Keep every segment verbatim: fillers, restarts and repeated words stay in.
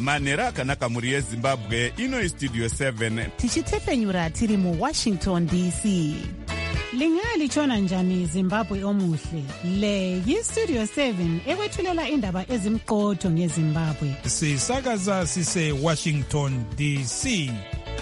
manhero akanaka mhuri yezimbabwe. Ino istudio seven tichitepfenyura tiri muwashington D C. Lingalitshona njani Zimbabwe omuhle? Le yistudio seven ekwethulela indaba ezimqotho ngeZimbabwe. Sisakaza sise Washington D C.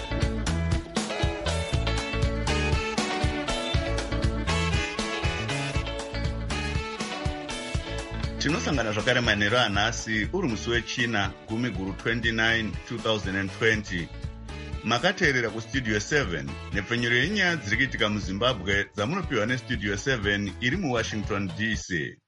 Tinosangana zvakare manhero anhasi uri musi wechina gumi guru twenty-nine twenty twenty. Makateerera kustudio seven nepfenyuro yenyaya dziri kuitika muZimbabwe dzamunopiwa nestudio seven iri muWashington D C.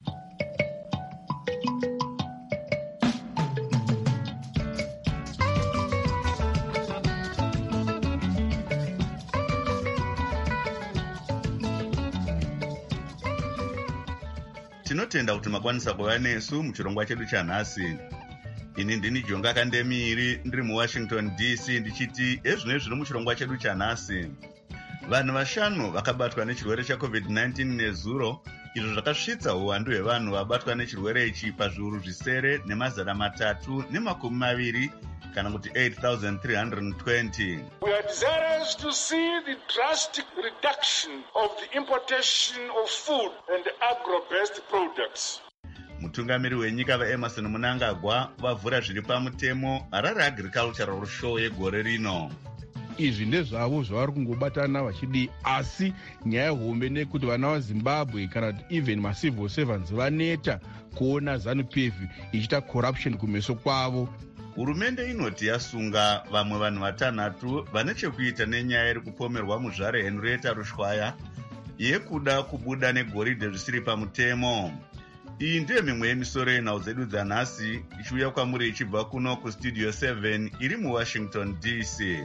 Tinotenda kuti makwanisa kuva nesu muchirongwa chedu chanhasi. Ini ndini Jonga Kandemiri ndiri muWashington D C ndichiti ezvino zviri muchirongwa chedu chanhasi. Vanhu vashanu vakabatwa nechirwere chaCovid nineteen nezuro, izvo zvakasvitsa uwandu hwevanhu vabatwa nechirwere ichi pazviuru zvisere nemazana matatu nemakumi maviri kana kuti eight thousand three hundred twenty. We are desirous to see the drastic reduction of the importation of food and agro-based products. Mutungamiri wenyika vaEmerson Mnangagwa vavhura zviri pamutemo Harare Agricultural Show yegore rino. Izvi ndezvavo zvavari kungobatana vachidi, asi nyaya hombe nekuti vana vaZimbabwe kana kuti even macivil servants vaneta kuona ZANU-P F ichita corruption kumeso kwavo. Hurumende inoti yasunga vamwe vanhu vatanhatu vane chekuita nenyaya iri kupomerwa muzvare Henrietta Rushwaya yekuda kubuda negoridhe zvisiri pamutemo. Iyi ndiyo mimwe yemisoro yenhau dzedu dzanhasi ichiuya kwamuri ichibva kuno kustudio seven iri muWashington D C.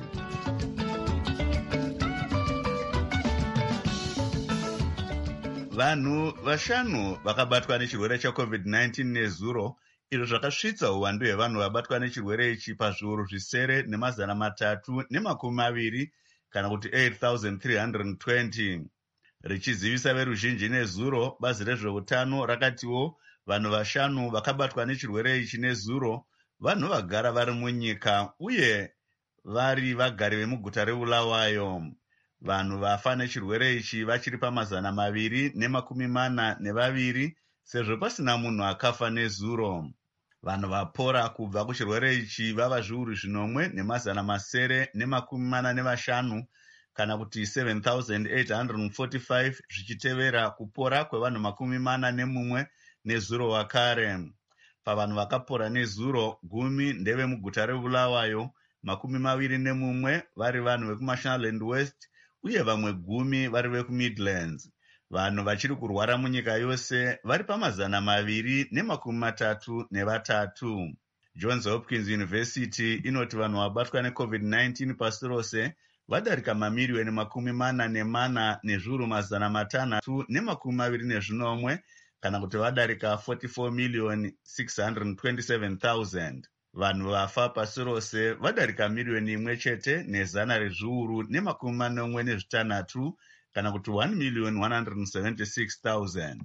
Vanhu vashanu vakabatwa nechirwere chaCovid nineteen nezuro, izvo zvakasvitsa uwandu hwevanhu vabatwa nechirwere ichi pazviuru zvisere nemazana matatu nemakumi maviri kana kuti eight thousand three hundred twenty. Richizivisa veruzhinji nezuro, bazi rezveutano rakatiwo vanhu vashanu vakabatwa nechirwere ichi nezuro vanhu vagara vari munyika uye vari vagari vemuguta reBulawayo. Vanhu vafa nechirwere ichi vachiri pamazana maviri nemakumi mana nevaviri sezvo pasina munhu akafa nezuro. Vanhu vapora kubva kuchirwere ichi vava zviuru zvinomwe nemazana masere nemakumi mana nevashanu kana kuti seven thousand eight hundred forty-five, zvichitevera kupora kwevanhu makumi mana nemumwe nezuro wakare. Pavanhu vakapora nezuro, gumi ndeve muguta reBulawayo, makumi maviri nemumwe vari vanhu vekuMashonaland West uye vamwe gumi vari vekuMidlands. Vanhu vachiri kurwara munyika yose vari pamazana maviri nemakumi matatu nevatatu. Johns Hopkins University inoti vanhu vabatwa neCovid nineteen pasi rose vadarika mamiriyoni makumi mana nemana nezviuru mazana matanhatu nemakumi maviri nezvinomwe kana kuti vadarika forty-four million six hundred twenty-seven thousand. Vanhu vafa pasi rose vadarika miriyoni imwe chete nezana rezviuru nemakumi manomwe nezvitanhatu kana kuti one million one hundred seventy-six thousand.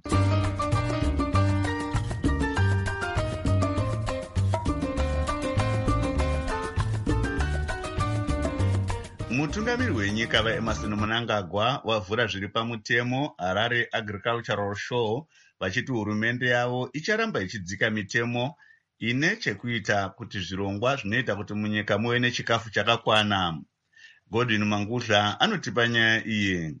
Mutungamiri wenyika vaEmerson Mnangagwa wavhura zviri pamutemo Harare Agricultural Show vachiti hurumende yavo icharamba ichidzika mitemo ine chekuita kuti zvirongwa zvinoita kuti munyika muve nechikafu chakakwana. Godwin Mangudla anotipa nyaya iyi.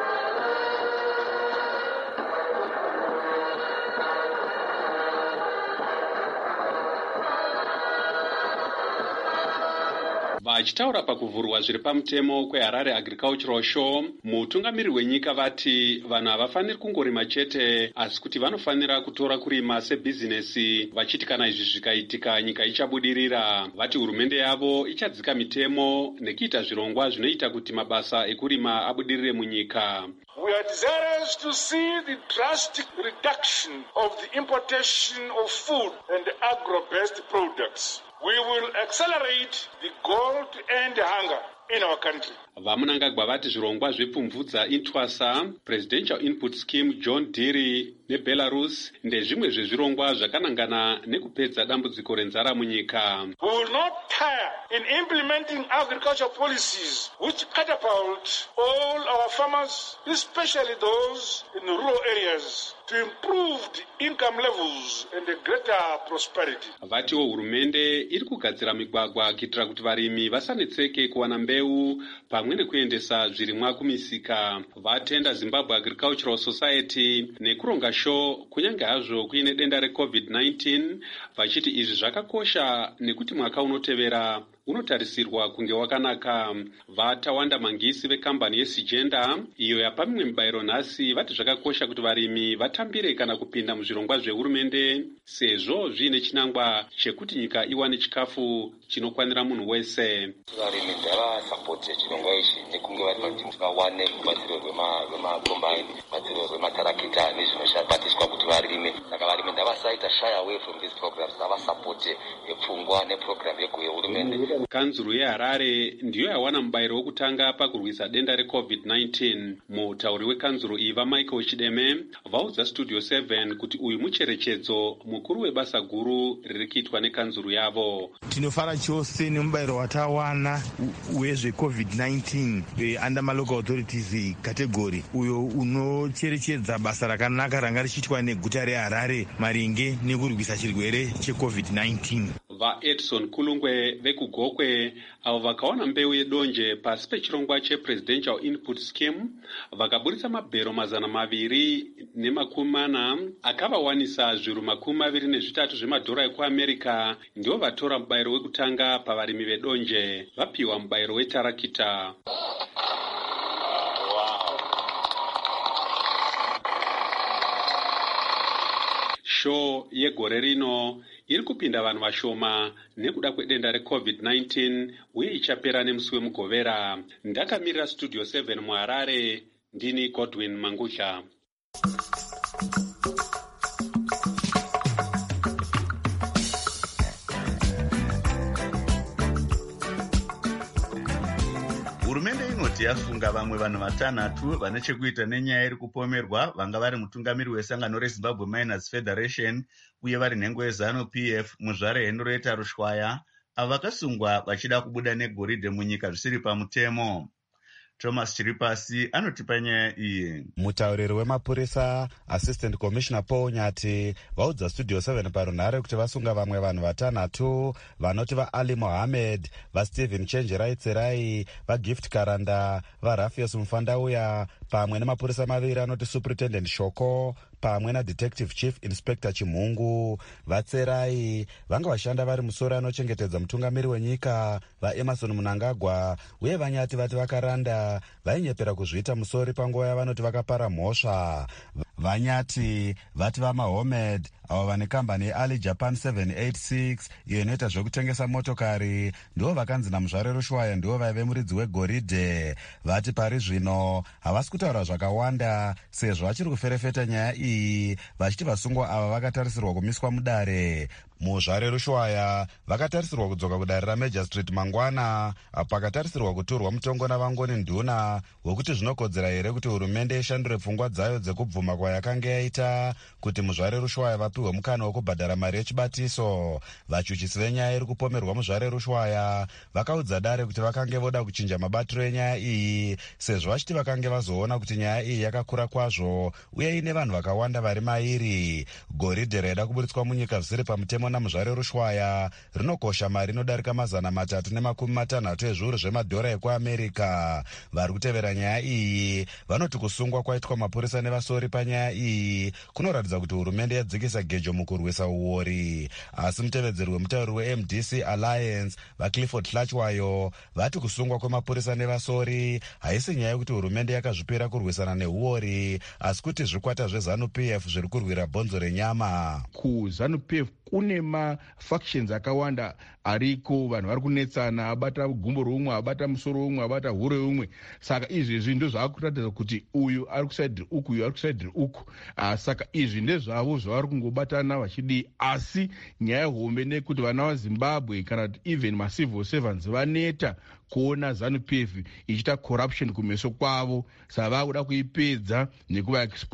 Vachitaura pakuvhurwa zviri pamutemo kweHarare Agricultural Show, mutungamiri wenyika vati vanhu havafaniri kungorima chete asi kuti vanofanira kutora kurima sebhizinesi, vachiti kana izvi zvikaitika nyika ichabudirira. Vati hurumende yavo ichadzika mitemo nekuita zvirongwa zvinoita kuti mabasa ekurima abudirire munyika. We are desirous to see the drastic reduction of the importation of food and agro-based products. We will accelerate the goal to end hunger in our country. Vamunangagwa vati zvirongwa zvepfumvudza intwasa, Presidential Input Scheme John Deere neBelarus ndezvimwe zvezvirongwa zvakanangana nekupedza dambudziko renzara munyika. We will not tire in implementing agricultural policies which catapult all our farmers, especially those in rural areas, to improved income levels and a greater prosperity. Vatiwo hurumende iri kugadzira migwagwa kuitira kuti varimi vasanetseke kuwana mbeu pamwe nekuendesa zvirimwa kumisika. Vatenda Zimbabwe Agricultural Society nekuronga show kunyange hazvo kuine denda recovid nineteen, vachiti izvi zvakakosha nekuti mwaka unotevera unotarisirwa kunge wakanaka. Vatawanda Mangisi vekambani yeSigenda iyo yapa mimwe mibayiro nhasi vati zvakakosha kuti varimi vatambire kana kupinda muzvirongwa zvehurumende sezvo zviine chinangwa chekuti nyika iwane chikafu chinokwanira munhu wese. Varimi ngavasapote chirongwa ichi nekunge vari kuti vawane rubatsiro rwemakombaini, rubatsiro rwematarakita nezvinoshabatiswa kuti varime. Saka varimi ngavasaita shy away from these programs, ngavasapote pfungwa neprogram yehurumende. Kanzuru yeHarare ndiyo yawana mubayiro wokutanga pakurwisa denda recovid nineteen. Mutauri wekanzuru iyi vaMichael Chideme vaudza Studio seven kuti uyu mucherechedzo mukuru webasa guru riri kuitwa nekanzuru yavo. Tinofara chose nemubayiro watawana wezvecovid nineteen under malocal authorities category uyo unocherechedza basa rakanaka ranga richiitwa neguta reHarare maringe nekurwisa chirwere checovid nineteen. VaEdson Kulungwe vekugokwe avo vakawana mbeu yedonje pasi pechirongwa chepresidential input scheme vakaburitsa mabhero mazana maviri nemakumi mana akavawanisa zviru makumi maviri nezvitatu zvemadhora ekuamerica. Ndivo vatora mubayiro wekutanga pavarimi vedonje, vapiwa mubayiro wetarakita. Show yegore rino iri kupinda vanhu vashoma nekuda kwedenda recovid nineteen uye ichapera nemusi wemugovera. Ndakamirira Studio seven muHarare, ndini Godwin Mangusha. Hurumende inoti yasunga vamwe vanhu vatanhatu vane chekuita nenyaya iri kupomerwa vanga vari mutungamiri wesangano reZimbabwe Miners Federation uye vari nhengo yeZanu P F muzvare Henrietta Rushwaya avo vakasungwa vachida kubuda negoridhe munyika zvisiri pamutemo. Thomas Chiripasi anotipa nyaya iyi. Mutauriri wemapurisa Assistant Commissioner Paul Nyati vaudza Studio seven parunhare kuti vasunga vamwe vanhu vatanhatu vanoti vaAli Mohammed, vaStephen Chenjerai, vaGift Karanda, vaRafius Mufandauya pamwe nemapurisa maviri anoti Superintendent Shoko pamwe naDetective Chief Inspector Chimhungu. Vatserai vanga vashanda vari musoro anochengetedza mutungamiri wenyika vaEmerson Mnangagwa uye Vanyati vati vakaranda vainyepera kuzviita musori panguva yavanoti vakapara mhosva. Vanyati vati vaMahomed avo vane kambani yeAli Japan seven eight six iyo inoita zvekutengesa motokari ndivo vakanzi naMuzvare Rushwaya ndivo vaive muridzi wegoridhe. Vati pari zvino havasi kutaura zvakawanda sezvo vachiri kuferefeta nyaya iyi vachiti vasungwa ava vakatarisirwa kumiswa mudare. Muzvare Rushwaya vakatarisirwa kudzoka kudare raMajor Street mangwana apo pakatarisirwa kuturwa mutongo navangoni nduna wekuti zvinokodzera here kuti hurumende ishandure pfungwa dzayo dzekubvuma kwayakanga yaita kuti Muzvare Rushwaya vapiwe mukana wekubhadhara mari yechibatiso. Vachuchisi venyaya iri kupomerwa Muzvare Rushwaya vakaudza dare kuti vakange voda kuchinja mabatiro enyaya iyi sezvo vachiti vakange vazoona kuti nyaya iyi yakakura kwazvo uye ine vanhu vakawanda vari mairi. Goridhe raida kuburitswa munyika zvisiri pamutemo naMuzvare Rushwaya rinokosha mari inodarika mazana matatu nemakumi matanhatu ezviuru zvemadhora ekuamerica. Vari kutevera nyaya iyi vanoti kusungwa kwaitwa mapurisa nevasori panyaya iyi kunoratidza kuti hurumende yadzikisa gejo mukurwisa uori. Asi mutevedzeri wemutauri weM D C Alliance vaClifford Hlachwayo vati kusungwa kwemapurisa nevasori haisi nyaya yekuti hurumende yakazvipira kurwisana neuori asi kuti zvikwata zveZanu P F zviri kurwira bhonzo renyama. KuZanu P F kune mafactions akawanda ariko, vanhu vari kunetsana, abata gumbo roumwe, abata musoro woumwe, abata huro youmwe. Saka izvezvi ndo zvaakuratidza kuti uyu ari kusaidhiri uku, uyu ari kusaidhiri uku. Uh, saka izvi ndezvavo zvavari kungobatana vachidii. Asi nyaya hombe nekuti vana vaZimbabwe kana kuti even macivil servants vaneta kuona Zanu P F ichita corruption kumeso kwavo, saka vakuda kuipedza nekuva expose.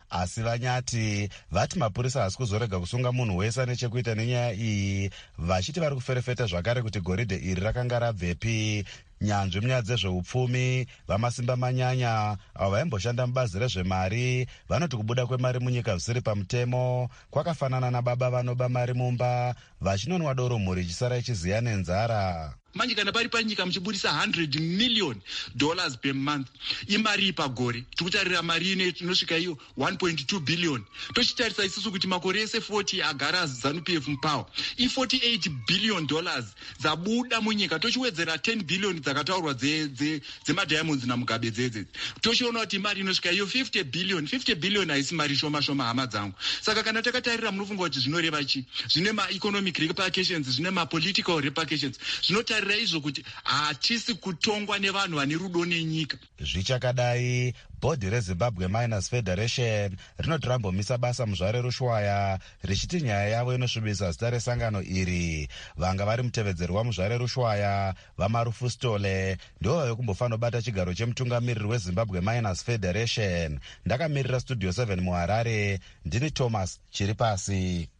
asi vanyati vati mapurisa hasi kuzorega kusunga munhu wese ane chekuita nenyaya iyi, vachiti vari kuferefeta zvakare kuti goridhe iri rakanga rabvepi. Nyanzvi munyaya dzezveupfumi vamasimba manyanya avo vaimboshanda mubazi rezvemari vanoti kubuda kwemari munyika zvisiri pamutemo kwakafanana nababa vanoba mari mumba vachinonwa doro mhuri ichisara ichiziya nenzara. Manje kana pari panyika muchibudisa one hundred million dollars per month imari pagore, tikutarira mari ine inosvika iyo one point two billion. Tochitarisa isusu kuti makore ese forty agara ZANU-P F mupower i forty-eight billion dollars zabuda munyika, tochiwedzera ten billion dzakataurwa dzemadiamonds namugabe dzedze, tochiona kuti mari inosvika iyo fifty billion. fifty billion haisi mari shoma shoma, hama dzangu. Saka kana takatarira munofunga kuti zvinoreva chi? Zvine ma-economic repercussions, zvine ma-political repercussions, zvinota izvo kuti hatisi kutongwa nevanhu vane rudo nenyika. Zvichakadai, bhodhi reZimbabwe Miners Federation rinoti rambomisa basa muzvare rushwaya richiti nyaya yavo inosvibisa zita resangano iri. Vanga vari mutevedzeri wamuzvare rushwaya vaMarufu Stole ndivo vave kumbofanira bata chigaro chemutungamiriri weZimbabwe Miners Federation. Ndakamirira Studio seven muHarare, ndini Thomas Chiripasi.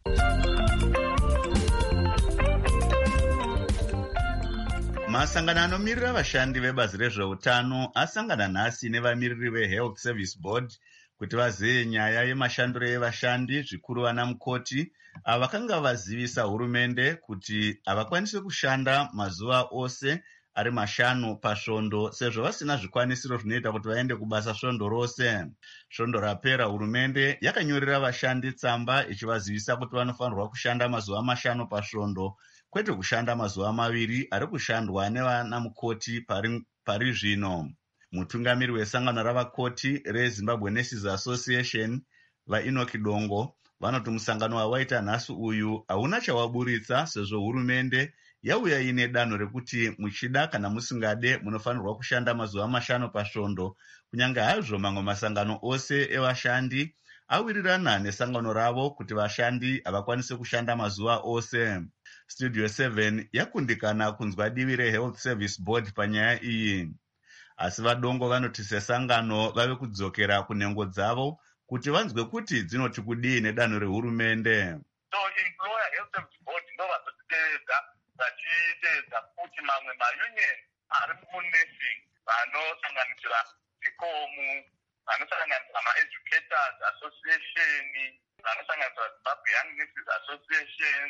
Masangano anomirira vashandi vebazi rezveutano asangana nhasi nevamiriri veHealth Service Board kuti vazive nyaya yemashandiro evashandi, zvikuru vana mukoti ava vakanga vazivisa hurumende kuti havakwanisi kushanda mazuva ose ari mashanu pasvondo sezvo vasina zvikwanisiro zvinoita kuti vaende kubasa svondo rose. Svondo rapera, hurumende yakanyorera vashandi tsamba ichivazivisa kuti vanofanirwa kushanda mazuva mashanu pasvondo kwete kushanda mazuva maviri ari kushandwa nevana mukoti pari, pari zvino. Mutungamiri wesangano ravakoti reZimbabwe Nurses Association vaEnoch Dongo vanoti musangano wawaita nhasi uyu hauna chawaburitsa sezvo hurumende yauya ine danho rekuti muchida kana musingade munofanirwa kushanda mazuva mashanu pasvondo, kunyange hazvo mamwe masangano ose evashandi awirirana nesangano ravo kuti vashandi havakwanisi kushanda mazuva ose. Studio seven yakundikana kunzwa divi reHealth Service Board panyaya iyi, asi vaDongo vanoti sesangano vave kudzokera kunhengo dzavo kuti vanzwe kuti dzinoti kudii nedanho rehurumende. So employer Health Service Board ndo vazotitevedza vachitevedza kuti mamwe maunion ari munursing vanosanganisira zikomu, vanosanganisira ma-educators association, vanosanganisira Zimbabwe Young Nurses Association,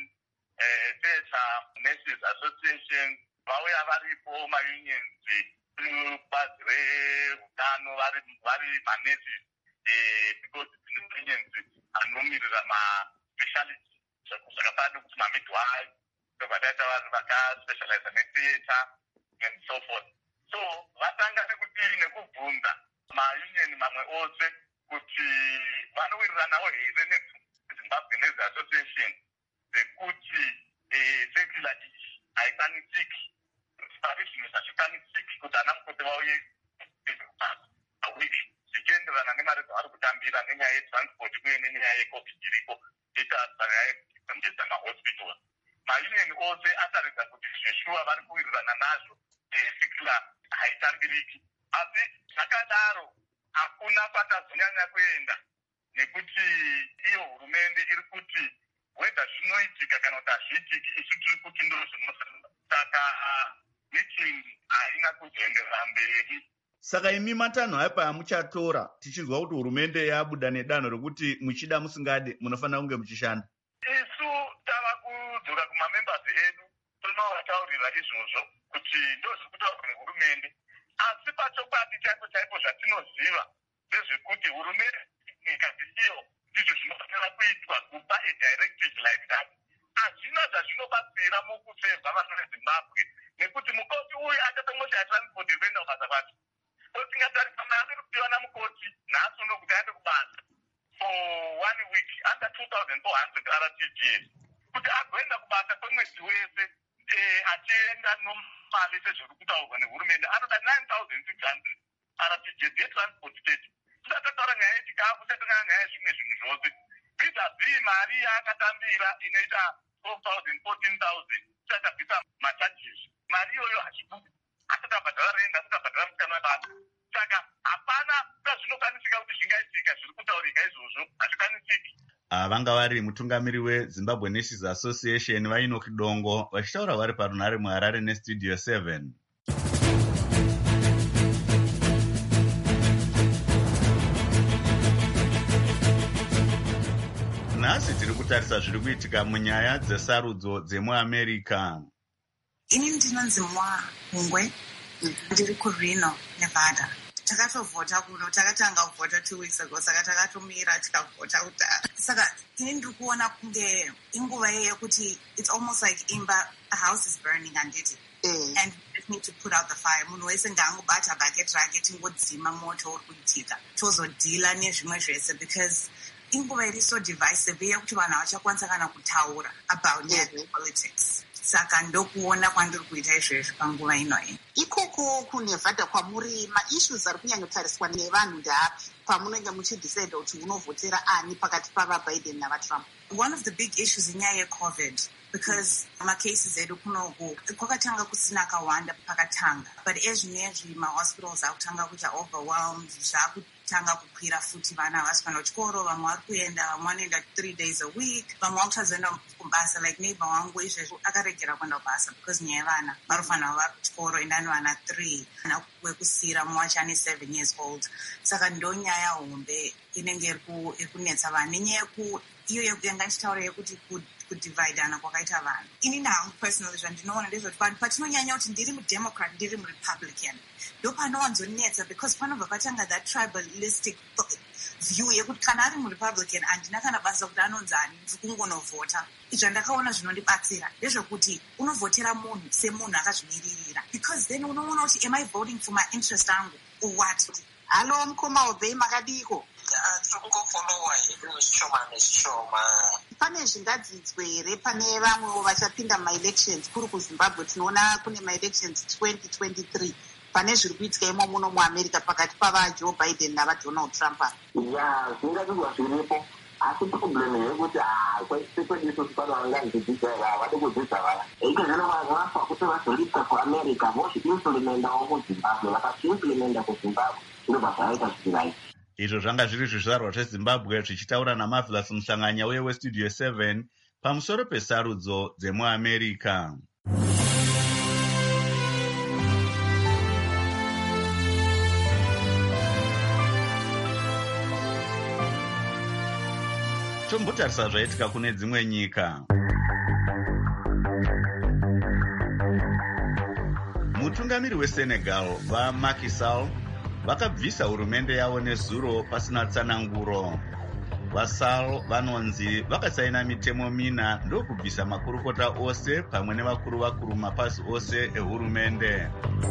Theatre Nurses Association, vauya varipo maunions kubazi reutano vari manurses because unions anomirira ma-speciality zvakafanana kuti ma-midwife vadaita vanhu vakaspecializa netheatre and so forth. So vatanga nekuti nekubvunza maunion mamwe ose kuti vanowiriranawo here neZimbabwe Nurses Association sekuti secular iyi haikwanisiki, pari zvinhu zvachikwanisiki kuti ana mukoti vauye awiki zvichienderana nemari dzavari kutambira nenyaya yetransport uye nenyaya yecovid iriko itasayaekondedza mahospitals. Maunion ose ataridza kuti zveshuwa vari kuwirirana nazvo secular haitambiriki, asi zvakadaro hakuna kwatazonyanya kuenda nekuti iyo hurumende iri kuti whether zvinoitika kana kuti hazviitiki isu tiri kuti ndo zvinofanira. Saka meeting haina kuzoenderera mberi. Saka imi matanho apa amuchatora tichizwa kuti hurumende yabuda nedanho rekuti muchida musingade munofanira kunge muchishanda? Isu tava kudzoka kumamembers edu tonovataurira izvozvo kuti ndo zviri kutaurwa nehurumende, asi pachokwadi chaipo chaipo zvatinoziva ndezvekuti hurumende ikati iyo ndizvo zvinofanira kuitwa kupa a directive like that. Hazvina zvazvinobatsira mukusevha vana veZimbabwe nekuti mukoti uyu achatomosha transport venda kubasa kwacho. Tingatarisa mari rupiwa namukoti nhasi uno kuti aende kubasa for one week under two thousand four hundred R T G S kuti agoenda kubasa kwemwedzi wese achienda nomali sezviri kutaurwa nehurumende anoda nine thousand six hundred R T G S yetransport state. Tisatataura nyaya yechikafu, tisatataura nyaya yezvimwe zvinhu zvose. Vis-a-vis mari yaakatambira inoita twelve thousand fourteen thousand tisatobvisa macharges. Mari iyoyo hachibudi, asati abhadhara renda, asati abhadhara musikana wabasa. Saka hapana sezvinokwanisika kuti zvingaitika zviri kutaurika izvozvo. izvozvo hazvikwanisiki. Vanga vari mutungamiri weZimbabwe Nurses Association vaEnoch Dongo vachitaura vari parunhare muHarare neStudio seven. Nhasi tiri kutarisa zviri kuitika munyaya dzesarudzo dzemuAmerica. Ini ndinonzi Mwa Hungwe, ndiri kuReno, Nevada. Takatovhota kuno, takatanga kuvhota two weeks ago, saka takatomira tikavhota kudhara. Saka ini ndiri kuona kunge inguva yekuti it's almost like imba, a house is burning handiti. Mm. And we just need to put out the fire. Munhu wese ngaangobata bucket rake tingodzima moto uri kuitika. Tozodhila nezvimwe zvese because inguva iri so divisive yekuti vanhu havachakwanisa kana kutaura about mm-hmm. politics. Saka ndokuona kwandiri kuita izvezvo panguva inoyi. Ikoko kuNevada kwamuri maissues ari kunyanyotariswa nevanhu ndapi pamunenge muchidecide kuti unovhotera ani pakati pavaBiden navaTrump? One of the big issues inyaya yeCovid because macases edu kunoku kwakatanga kusina akawanda pakatanga, but ezvinezvi mahospitals akutanga kuita overwhelmed, zvakutanga kukwira futi, vana havasi kuenda kuchikoro, vamwe vari kuenda, vamwe vanoenda three days a week, vamwe vakuchazoenda kubasa. Like neighbor wangu izvezvo akaregera kuenda kubasa because nyaya yevana varofanira vari kuchikoro enda nevana three, ana wekusira mumwe wacho ane seven years old. Saka ndo nyaya hombe inenge iri kunetsa vanhu, nenyaya iyo yanga ndichitaura yekuti kudhividana kwakaita vanhu. Ini nangu personally zvandinoona ndezvoti vanhu patinonyanya kuti ndiri mudemocrat ndiri murepublican ndo panowanzonetsa because panobva patanga that tribalistic view yekuti kana ari murepublican handina kana basa kuti anonzani ndiri kungonovhota. Zvandakaona zvinondibatsira ndezvekuti unovhotera munhu semunhu akazvimiririra because then unoona kuti am I voting for my interest angu or what? Halo mukoma obvei makadiko? Tirikungofolowa hedu zvishoma nezvishoma. Pane zvingadzidzwe here pane vamwewo vachapinda maelections kuri kuZimbabwe? Tinoona kune maelections twenty twenty-three pane zviri kuitika imo muno muAmerica pakati pavaJoe Biden navaDonald Trump. Ya, zvingadzidzwa zviripo. Asi problem yekuti kwaisekwediso pano vanganzidzidza here havadi kudzidza vaya. Iko zvino vanhu vafa kuti vazoripwa kuAmerica vozviimplemendawo kuZimbabwe, vakazviimplemenda kuZimbabwe zvino basa raita zvichirai. Izvo zvanga zviri zvizvarwa zveZimbabwe zvichitaura naMarvelous Musanganya uye weStudio seven pamusoro pesarudzo dzemuAmerica. Tombotarisa zvaitika kune dzimwe nyika. Mutungamiri weSenegal vaMacky Sall vakabvisa hurumende yavo nezuro pasina tsananguro. VaSall vanonzi vakasaina mitemo mina ndokubvisa makurukota ose pamwe nevakuru vakuru mapasi ose ehurumende.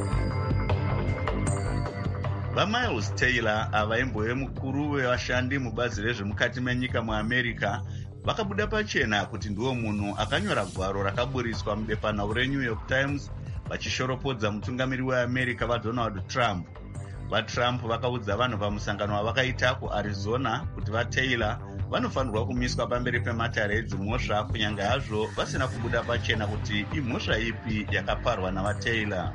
VaMiles Taylor avaimbowe mukuru wevashandi mubazi rezvemukati menyika muAmerica vakabuda pachena kuti ndiwo munhu akanyora gwaro rakaburiswa mubepanhau reNew York Times vachishoropodza mutungamiri weAmerica vaDonald Trump. VaTrump vakaudza vanhu pamusangano wavakaita kuArizona kuti vaTaylor vanofanirwa kumiswa pamberi pematare edzimhosva kunyange hazvo vasina kubuda pachena kuti imhosva ipi yakaparwa navaTaylor.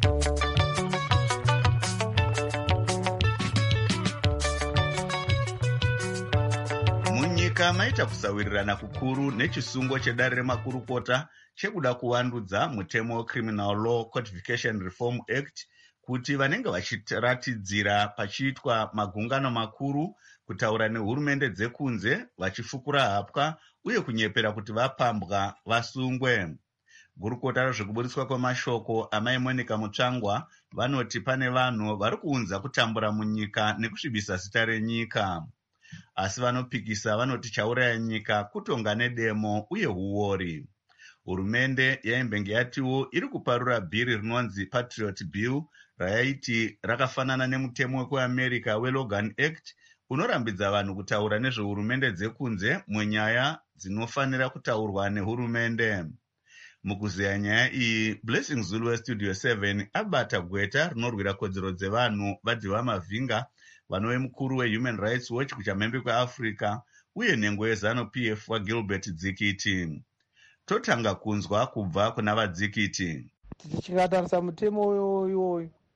Munyika maita kusawirirana kukuru nechisungo chedare remakurukota chekuda kuvandudza mutemo Criminal Law Codification Reform Act kuti vanenge vachiratidzira pachiitwa magungano makuru kutaura nehurumende dzekunze vachifukura hapwa uye kunyepera kuti vapambwa vasungwe. Gurukota rezvekuburiswa kwemashoko amai Monica Mutsvangwa vanoti pane vanhu vari kuunza kutambura munyika nekusvibisa zita renyika. Asi vanopikisa vanoti chauraya nyika kutonga nedemo uye huori. Hurumende yaimbenge yatiwo iri kuparura bhiri rinonzi Patriot Bill rayaiti rakafanana nemutemo wekuAmerica weLogan Act unorambidza vanhu kutaura nezvehurumende dzekunze munyaya dzinofanira kutaurwa nehurumende. Mukuzeya nyaya iyi, Blessing Zulu weStudio seven abata gweta rinorwira kodzero dzevanhu vadhiva Mavhinga vanove mukuru weHuman Rights Watch kuchamhembe kweAfrica uye nhengo yeZanu-P F waGilbert Dzikiti. Totanga kunzwa kubva kuna vaDzikiti. Tichikatarisa mutemo iwoyo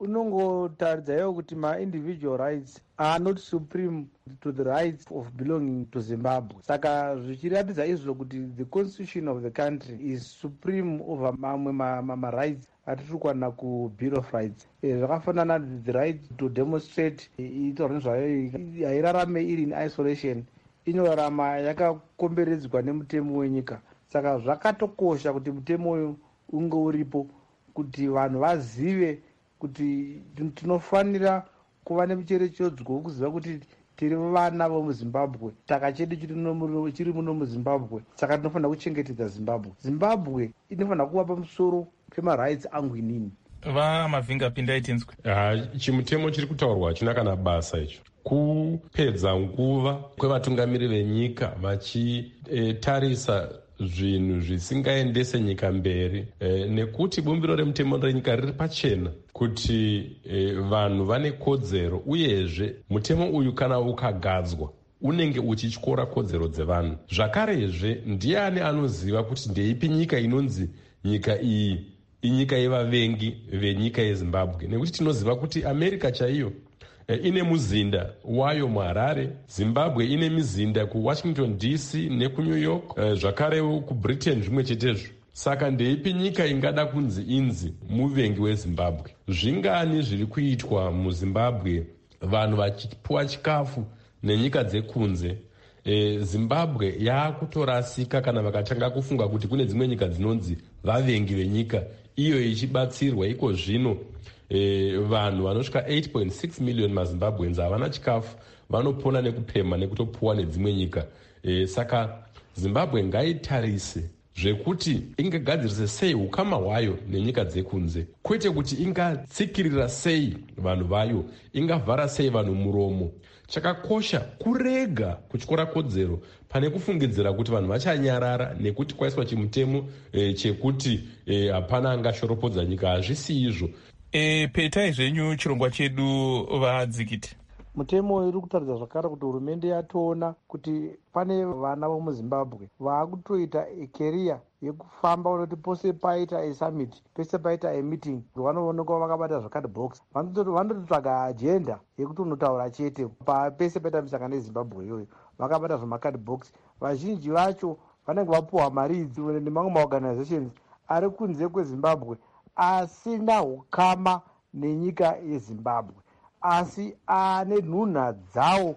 unongotaridzawo kuti ma-individual rights are not supreme to the rights of belonging to Zimbabwe. Saka zvichiratidza izvo kuti the constitution of the country is supreme over mamwe ma-rights atiri kuwana ku-bill of rights. Zvakafanana the right to demonstrate itaura nezvayo hairarame iri in isolation, inorarama yakakomberedzwa nemutemo wenyika. Saka zvakatokosha kuti mutemo uyu unge uripo kuti vanhu vazive kuti tinofanira kuva nemucherechedzo wekuziva kuti tiri vana vomuzimbabwe, taka chedu chiri muno muzimbabwe, saka tinofanira kuchengetedza zimbabwe. Zimbabwe inofanira kuva pamusoro pemarights angu inini. vamavhinga pindai tinzwe. Uh, chimutemo chiri kutaurwa hachina kana basa icho, kupedza nguva kwevatungamiri venyika vachitarisa e, zvinhu zvisingaendese nyika mberi, e, nekuti bumbiro remutemo renyika riri pachena kuti e, vanhu vane kodzero, uyezve mutemo uyu kana ukagadzwa unenge uchityora kodzero dzevanhu. Zvakarezve ndiani anoziva kuti ndeipi nyika inonzi nyika iyi inyika yevavengi venyika yezimbabwe? Nekuti tinoziva kuti america chaiyo e, ine muzinda wayo muharare, zimbabwe ine mizinda kuwashington D C nekunew york, e, zvakarewo kubritain zvimwe chetezvo. Saka ndeipi nyika ingada kunzi inzi muvengi wezimbabwe? Zvingani zviri kuitwa muzimbabwe vanhu vachipuwa chikafu nenyika dzekunze? E, zimbabwe yaakutorasika kana vakatanga kufunga kuti kune dzimwe nyika dzinonzi vavengi venyika iyo ichibatsirwa. Iko zvino e, vanhu vanosvika eight point six million mazimbabweans havana chikafu, vanopona nekupema nekutopuwa nedzimwe nyika. E, saka zimbabwe ngaitarise zvekuti ingagadzirise sei ukama hwayo nenyika dzekunze, kwete kuti ingatsikirira sei vanhu vayo, ingavhara sei vanhu muromo. Chakakosha kurega kutyora kodzero pane kufungidzira kuti vanhu vachanyarara nekuti kwaiswa chimutemo e, chekuti hapana e, angashoropodza nyika. Hazvisi izvo. E, petai zvenyu chirongwa chedu vadzikiti. Mutemo iri kutaridza zvakare kuti hurumende yatoona kuti pane vana vomuzimbabwe vaakutoita ekeriya yekufamba unoti pose paita esummit, pese paita emeeting vanoonekwa vakabata zvakadhibox, vanototsvaga ajenda yekuti unotaura chete pese paita misangano yezimbabwe iyoyo, vakabata zvemakadhibox. Vazhinji vacho vanenge vapuwa mari idzi nemamwe maorganizations ari kunze kwezimbabwe asina ukama nenyika yezimbabwe, asi ane nhunha dzawo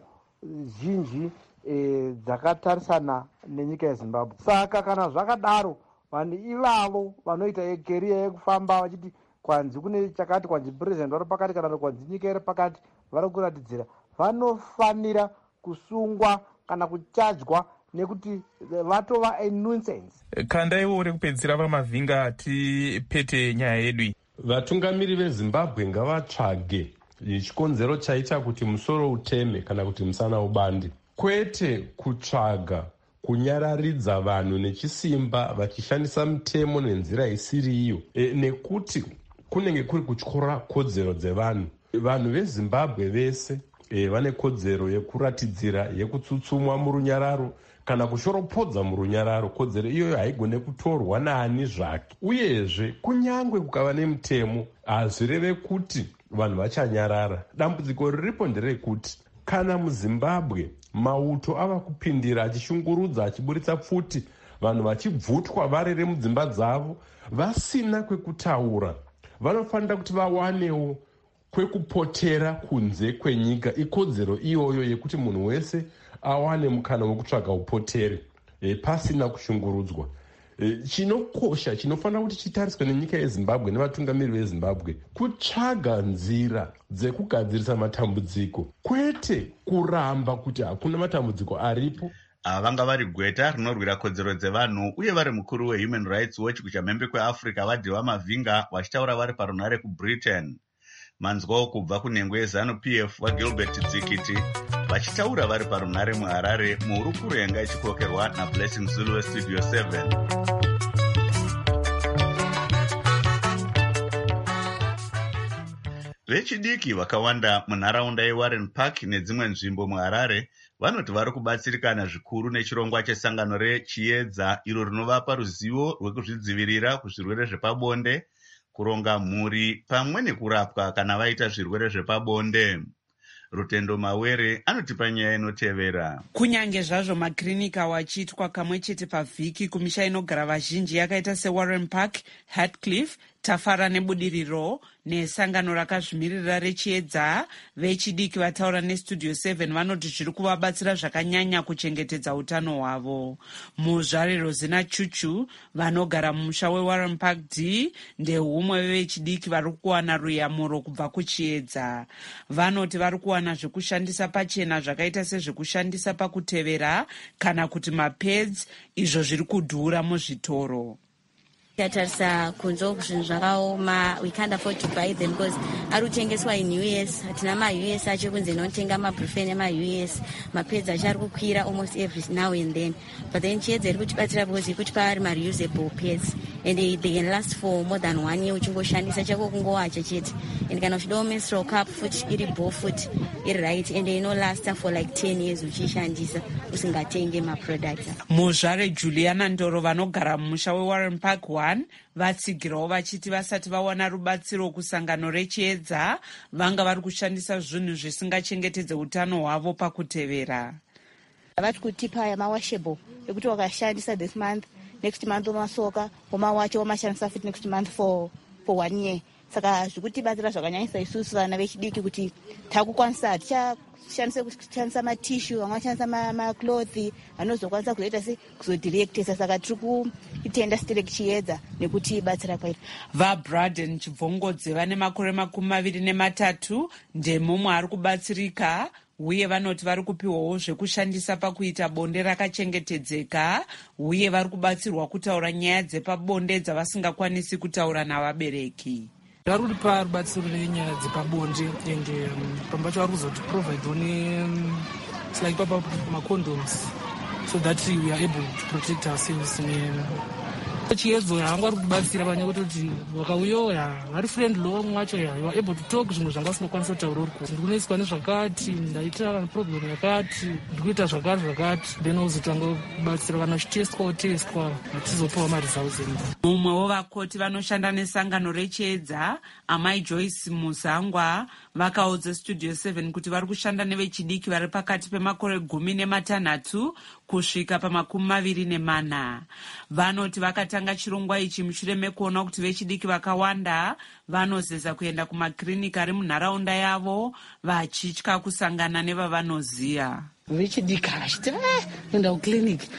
zhinji e, dzakatarisana nenyika yezimbabwe. Saka kana zvakadaro, vanhu ivavo vanoita ekeriya yekufamba vachiti kwanzi kune chakati, kwanzi president vari pakati, kana kwanzi nyika iri pakati, vari kuratidzira, vanofanira kusungwa kana kuchajwa nekuti vatova a nuisance. Kandaiwo uri kupedzisira vamavhinga tipete nyaya yedu. Vatungamiri vezimbabwe ngavatsvage chikonzero chaita kuti musoro uteme kana kuti musana ubande, kwete kutsvaga kunyararidza vanhu nechisimba vachishandisa mutemo nenzira isiri iyo, e, nekuti kunenge kuri kutyora kodzero dzevanhu. Vanhu vezimbabwe vese e, vane kodzero yekuratidzira, yekutsutsumwa murunyararo kana kushoropodza murunyararo. Kodzero iyoyo haigone kutorwa naani zvake. Uyezve kunyangwe kukava nemutemo hazvireve kuti vanhu vachanyarara. Dambudziko riripo nderekuti kana muzimbabwe mauto ava kupindira achishungurudza, achiburitsa pfuti, vanhu vachibvutwa varere mudzimba dzavo vasina kwekutaura, vanofanira kuti vawanewo kwekupotera kunze kwenyika. Ikodzero iyoyo yekuti munhu wese awane mukana wekutsvaga upotere e, pasina kushungurudzwa. E, chinokosha chinofanira kuti chitariswe nenyika yezimbabwe nevatungamiri vezimbabwe kutsvaga nzira dzekugadzirisa matambudziko, kwete kuramba kuti hakuna matambudziko aripo. Vanga vari gweta rinorwira kodzero dzevanhu uye vari mukuru wehuman rights watch kuchamhembe kweafrica vadhiwa mavhinga vachitaura vari parunare kubritain. Manzwawo kubva kunhengwe yeZanu P F vaGilbert Dzikiti vachitaura vari parunare muharare muhurukuro yanga ichikokerwa naBlessing Zulu westudio seven. Vechidiki vakawanda munharaunda yeWarren Park nedzimwe nzvimbo muharare vanoti vari kubatsirikana zvikuru nechirongwa chesangano rechiedza iro rinovapa ruzivo rwekuzvidzivirira kuzvirwere zvepabonde, kuronga mhuri pamwe nekurapwa kana vaita zvirwere zvepabonde. Rutendo Mawere anotipa nyaya inotevera. Kunyange zvazvo makirinika wachiitwa kamwe chete pavhiki kumisha inogara vazhinji yakaita seWarren Park, Hatcliffe, Tafara nebudiriro nesangano rakazvimirira rechiedza, vechidiki vataura nestudio seven vanoti zviri kuvabatsira zvakanyanya kuchengetedza utano hwavo. Muzvare Rozina Chuchu vanogara mumusha weWarren Park D ndehumwe vechidiki vari kuwana ruyamuro kubva kuchiedza. Vanoti vari kuwana zvekushandisa pachena zvakaita sezvekushandisa pakutevera kana kuti mapads, izvo zviri kudhura muzvitoro. Tatarisa kunzo zvinhu zvakaoma, we can't afford to buy them because ari kutengeswa in U S. Hatina ma U S acho kunze notenga mabrufen ema U S, mapads acho ari kukwira almost every now and then. But then chiedza iri kutibatsira because ikutipa ari ma reusable pads and they, they can last for more than one year uchingoshandisa chako kungowacha chete. And kana uchidawo menstrual cup futi iri bow futi iri right and they no last for like ten years uchishandisa usingatenge ma products. Muzvare Juliana Ndoro vanogara mumusha weWarren Park one vatsigirawo vachiti vasati vawana rubatsiro kusangano rechiedza vanga vari kushandisa zvinhu zvisingachengetedze utano hwavo pakutevera. Vari kutipa mawashable ekuti wakashandisa this month, next month umasoka umawacha umashandisa futi next month for for one year. Saka zvikutibatsira zvakanyanyisa isusu vana vechidiki kuti takukwanisa tichashandisa kushandisa matishu, vamwe vashandisa macloth anozokwanisa kuzoita se kuzodirectesa. Saka tiri kuitenda stere chiedza nekuti ibatsira kwaita. VaBraden Chibvongodze vane makore makumi maviri nematatu ndemumwe ari kubatsirika uye vanoti vari kupiwawo zvekushandisa pakuita bonde rakachengetedzeka uye vari kubatsirwa kutaura nyaya dzepabonde dzavasingakwanisi kutaura navabereki. Vari kupa rubatsiro renyaya dzepabonde ende pambacho vari kuzoti provide one like papa macondoms so that we are able to protect ourselves. Chiedzo hanga vari kubatsira vanya kutoti vakauyoya vari friend law mwacho ya you are able to talk zvinhu zvanga usingakwanisa kutaura uri kuti ndikunoiswa nezvakati, ndaita problem yakati, ndikuita zvakati zvakati, then uzotanga kubatsira kana uchitestwa utestwa atizopawo maresults edu. Mumwe wevakoti vanoshanda nesangano rechiedza Amai Joyce Muzangwa vakaudza Studio seven kuti vari kushanda nevechidiki vari pakati pemakore gumi nematanhatu kusvika pamakumi maviri nemana. Vanoti vakatanga chirongwa ichi mushure mekuona kuti vechidiki vakawanda vanozeza kuenda kumakirinika ari munharaunda yavo vachitya kusangana nevavanoziya. Vechidiki achiti enda kuclinic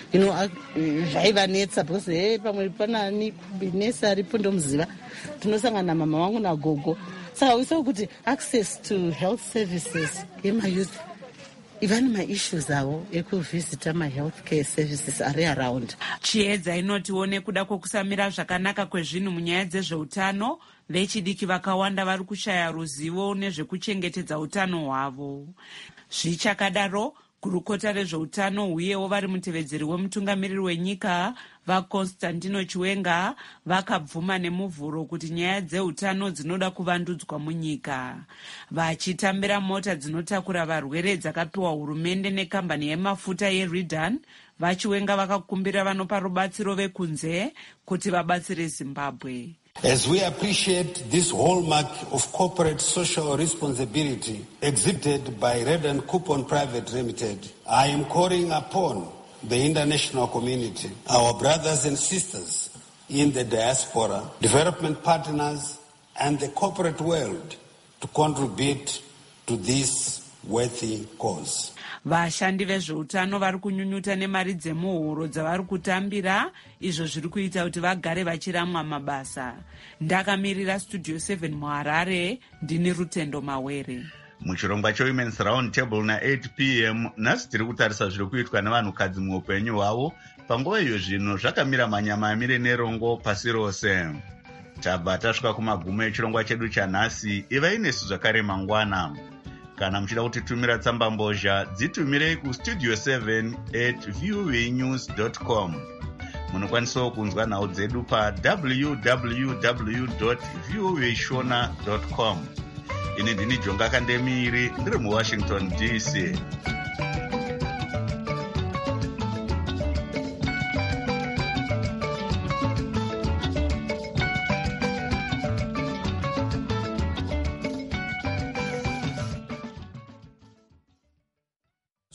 zvaivanetsa because he pamwe panani nesi aripo ndomuziva, tinosangana mama vangu nagogo. Saka uisawo kuti access to health services yemayouth even ma-issues avo ekuvisita ma-healthcare services ari around. Chiedza inotiwo nekuda kwekusamira zvakanaka kwezvinhu munyaya dzezveutano, vechidiki vakawanda vari kushaya ruzivo nezvekuchengetedza utano hwavo. Zvichakadaro, gurukota rezveutano uyewo vari mutevedzeri wemutungamiriri wenyika vaConstantino Chiwenga vakabvuma nemuvhuro kuti nyaya dzeutano dzinoda kuvandudzwa munyika. Vachitambira mota dzinotakura varwere dzakapiwa hurumende nekambani yemafuta yeRidan, vaChiwenga vakakumbira vanopa rubatsiro vekunze kuti vabatsire Zimbabwe. As we appreciate this hallmark of corporate social responsibility exhibited by Redan Coupon Private Limited, I am calling upon the international community, our brothers and sisters in the diaspora, development partners, and the corporate world to contribute to this worthy cause. Vashandi vezveutano vari kunyunyuta nemari dzemuhuro dzavari kutambira, izvo zviri kuita kuti vagare vachiramwa mabasa. Ndakamirira Studio seven muHarare, ndini Rutendo Mawere. Muchirongwa cheWomen's Round Table na eight p m nhasi tiri kutarisa zviri kuitwa nevanhukadzi muupenyu hwavo panguva iyo zvinhu zvakamira manyama amire nerongo pasi rose. Tabva tasvika kumagumo echirongwa chedu chanhasi. Ivai nesu zvakare mangwana. Kana muchida kutitumira tsamba mbozha, dzitumirei kustudio seven at voanews dot com. Munokwanisawo kunzwa nhau dzedu pa w w w dot voashona dot com. Ini ndini Jonga Kandemiri, ndiri muWashington D C.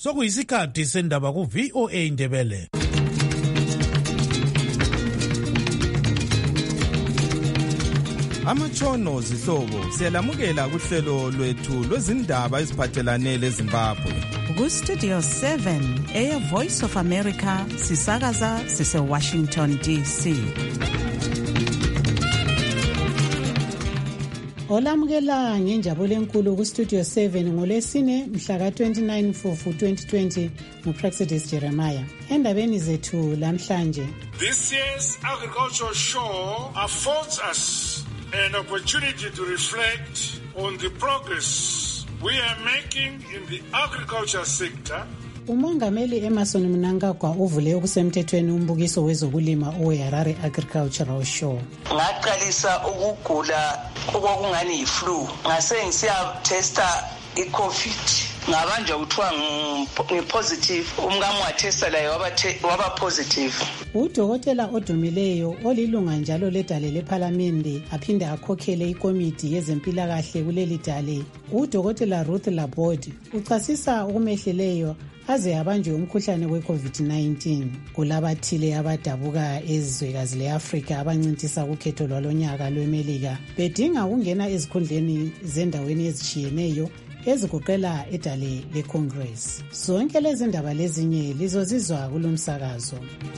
sokuyisikhathi sendaba ku-V O A Indebele. Amatshono zihlobo siyalamukela kuhlelo lwethu lwezindaba eziphathelane leZimbabwe. Ku-Studio seven, Air Voice of America, sisakaza sise-Washington D C. Olamukela ngenjabulo enkulu ku-Studio seven ngolesine mhla ka-twenty-nine Mfumfu twenty twenty nguPraxedis Jeremiah. Endabeni zethu lamhlanje. This year's agricultural show affords us an opportunity to reflect on the progress we are making in the agriculture sector. Umongameli Emerson Mnangagwa uvule okusemthethweni umbukiso wezokulima oweHarare Agricultural Show. Ngaqalisa ukugula okungani yi-flu. Ngase ngisiya testa i-COVID. Ngabanje kuthiwa ngi-positive, umkami wathesta laye waba positive. Udokotela odumileyo olilunga njalo ledale lephalamende aphinde akhokhele ikomiti yezempilakahle kuleli dale. Udokotela Ruth Laborde uchasisa okumehleleyo aze abanjwe umkhuhlane we-COVID nineteen kulabathile abadabuka ezwekazi le-Afrika abancintisa kukhetho lwalonyaka lweMelika bedinga ukungena ezikhundleni zendaweni ezitshiyeneyo ezigoqela edale le-Congress. Zonke lezi ndaba lezinye lizozizwa kulomsakazo.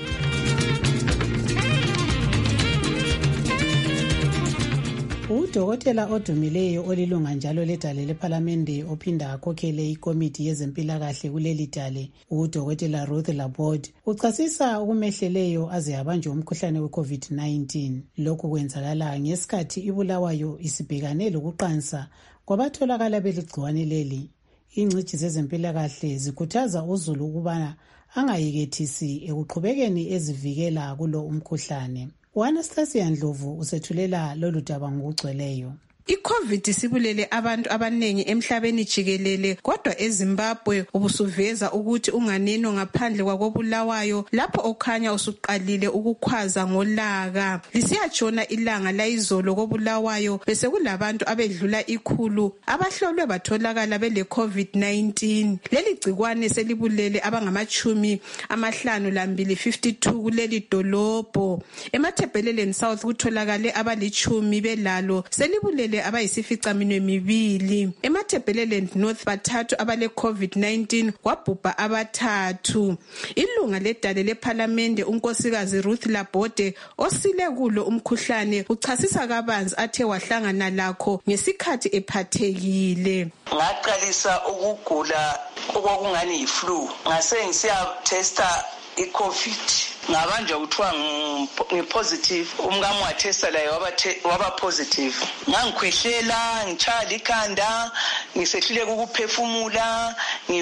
Udokotela odumileyo olilunga njalo ledale lephalamende ophinda akhokhele ikomiti yezempilakahle kuleli dale, udokotela Ruth Laborde uchasisa okumehleleyo aze abanjwe umkhuhlane we-COVID nineteen. Lokhu kwenzakala ngesikhathi ibulawayo isibhekane lokuqansa kwabatholakala beligciwane leli. Ingcitshi zezempilakahle zikhuthaza uzulu ukubana angayekethisi ekuqhubekeni ezivikela kulo umkhuhlane. U-Anastasia Ndlovu usethulela lolu daba ngokugcweleyo. I-COVID sibulele abantu abanengi emhlabeni jikelele, kodwa eZimbabwe ubusuveza ukuthi unganeno ngaphandle kwakobulawayo lapho okhanya usuqalile ukukhwaza ngolaka. Lisiyatshona ilanga layizolo kobulawayo bese kulabantu abedlula ikhulu abahlolwe batholakala bele-COVID nineteen. Leli gcikwane selibulele abangamachumi amahlanu lambili fifty-two kuleli dolobho. EMatabeleland South kutholakale abalichumi belalo selibulele abayisificaminwe mibili. EMatabeleland North bathathu abale COVID nineteen kwabhubha abathathu. Ilunga ledale lephalamende unkosikazi Ruth Laborde osile kulo umkhuhlane uchasisa kabanzi athe wahlangana lakho ngesikhathi ephathekile. Ngaqalisa ukugula okungani yi-flu. Ngase ngisiya testa i-COVID. Ngabanje kuthiwa ngi-positive, umkami wathesta laye waba positive. Ngangikhwehlela, ngitshaya likhanda, ngisehluleka ukuphefumula,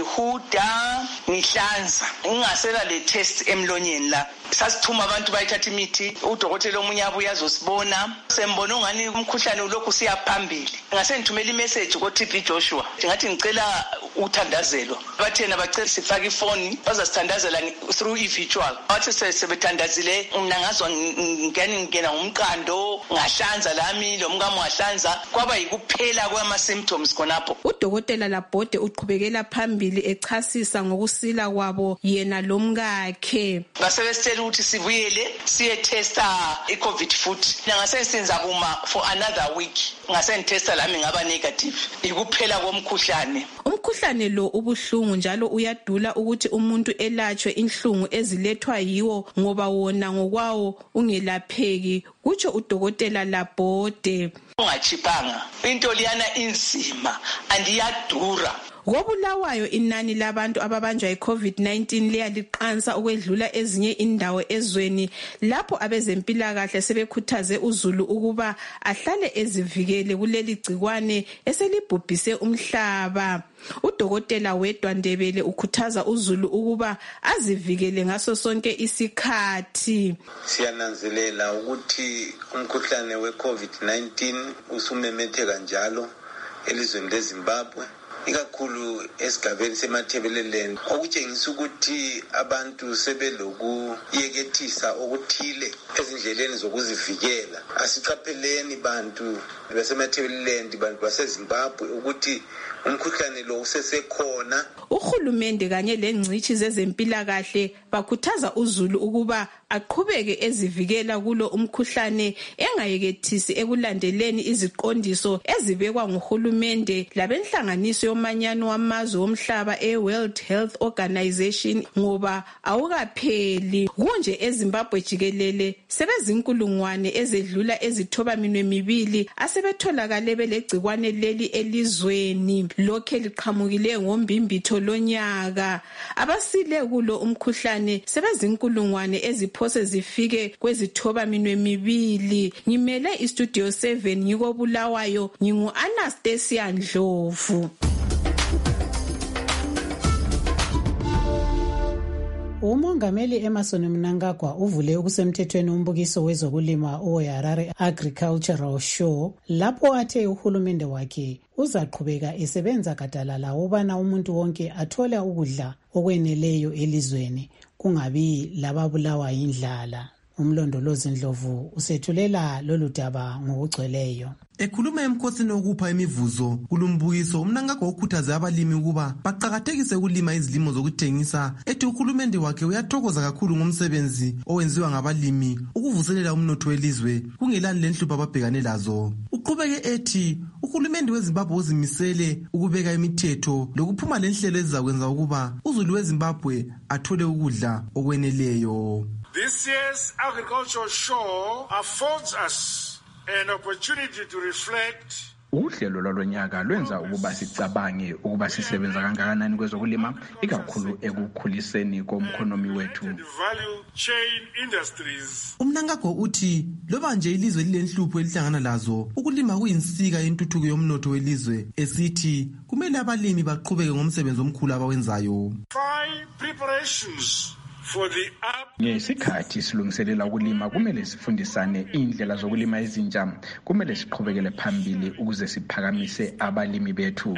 ngihuda, ngihlanza. Ngingasela le test emlonyeni la. Sasithuma abantu bayithatha imithi, udokotela omunye abuya azosibona. Sembona ungani umkhuhlane ulokhu usiya phambili. Ngase ngithumela imessage ko-T B Joshua. Ngathi ngicela uthandazelo. Bathena bacela sifake ifoni, bazasithandazela through i-virtual. Bathi sebethandazile mina ngazwa ngingena ngingena ngumqando, ngahlanza lami lo mkami wahlanza, kwaba yikuphela kwama-symptoms khonapho. Udokotela Laborde uqhubekela phambili echasisa ngokusila kwabo yena lomkakhe. Basebesitshela ukuthi sibuyele siye testa i-COVID futhi. Ngase senza kuma for another week. Ngase ngitesta lami ngaba negative. Ikuphela komkhuhlane. Umkhuhlane lo ubuhlungu njalo uyadula ukuthi umuntu elatshwe inhlungu ezilethwa yiwo ngoba wona ngokwawo ungelapheki, kutsho udokotela Laborde. Ungachipanga into liyana inzima andiyadura. Kobulawayo inani labantu ababanjwa yi-COVID nineteen liyaliqansa ukwedlula ezinye indawo ezweni lapho abezempilakahle sebekhuthaze uzulu ukuba ahlale ezivikele kuleli gcikwane eselibhubhise umhlaba. Udokotela Wedwa Ndebele ukhuthaza uzulu ukuba azivikele ngaso sonke isikhathi. Siyananzelela ukuthi umkhuhlane we-COVID nineteen usumemetheka njalo elizweni leZimbabwe, ikakhulu esigabeni seMatabeleland, okutshengisa ukuthi abantu sebelokuyekethisa okuthile ezindleleni zokuzivikela. Asiqapheleni bantu baseMatabeleland, bantu baseZimbabwe ukuthi umkhuhlane lo usesekhona. Uhulumende kanye lengcitshi zezempilakahle bakhuthaza uZulu ukuba aqhubeke ezivikela kulo umkhuhlane engayekethisi ekulandeleni iziqondiso ezibekwa nguhulumende labenhlanganiso yomanyano wamazwe omhlaba e-World Health Organization ngoba awukapheli. Kunje eZimbabwe jikelele sebezinkulungwane ezedlula ezithoba minwe mibili asebetholakale belegcikwane leli elizweni lokhe liqhamukile ngombimbitho lonyaka. Abasile kulo umkhuhlane sebezinkulungwane eziphose zifike kwezithoba minwe mibili. Ngimele istudio seven ngiko Bulawayo, ngingu Anastasia Ndlovu. Umongameli Emmerson Mnangagwa uvule okusemthethweni umbukiso wezokulima oHarare Agricultural Show lapho athe uhulumende wakhe uzaqhubeka esebenza gadalala ubana umuntu wonke athole ukudla okweneleyo elizweni kungabi lababulawa yindlala. Umlondolozi Ndlovu usethulela lolu daba ngokugcweleyo. Ekhuluma emkhosini okupha imivuzo kulumbukiso, uMnangagwa ukhuthaze abalimi ukuba baqhakathekise ukulima izilimo zokuthengisa. Ethi uhulumende wakhe uyathokoza kakhulu ngomsebenzi owenziwa ngabalimi ukuvuselela umnotho welizwe kungelani lenhlupho ababhekane lazo. Uqhubeke ethi uhulumende weZimbabwe uzimisele ukubeka imithetho lokuphuma lenhlelo ezizakwenza ukuba uZulu weZimbabwe athole ukudla okweneleyo. This year's agricultural show affords us an opportunity to reflect. Uhlelo lwalonyaka lwenza ukuba sicabange ukuba sisebenza kangakanani kwezokulima ikakhulu ekukhuliseni komkhonomi wethu. uMnangagwa uthi loba nje ilizwe lilenhlupho elihlangana lazo, ukulima kuyinsika yentuthuko yomnotho welizwe, esithi kumele abalimi baqhubeke ngomsebenzi omkhulu abawenzayo. Ngesikhathi silungiselela ukulima kumele sifundisane indlela zokulima ezintsha. Kumele siqhubekele phambili ukuze siphakamise abalimi bethu.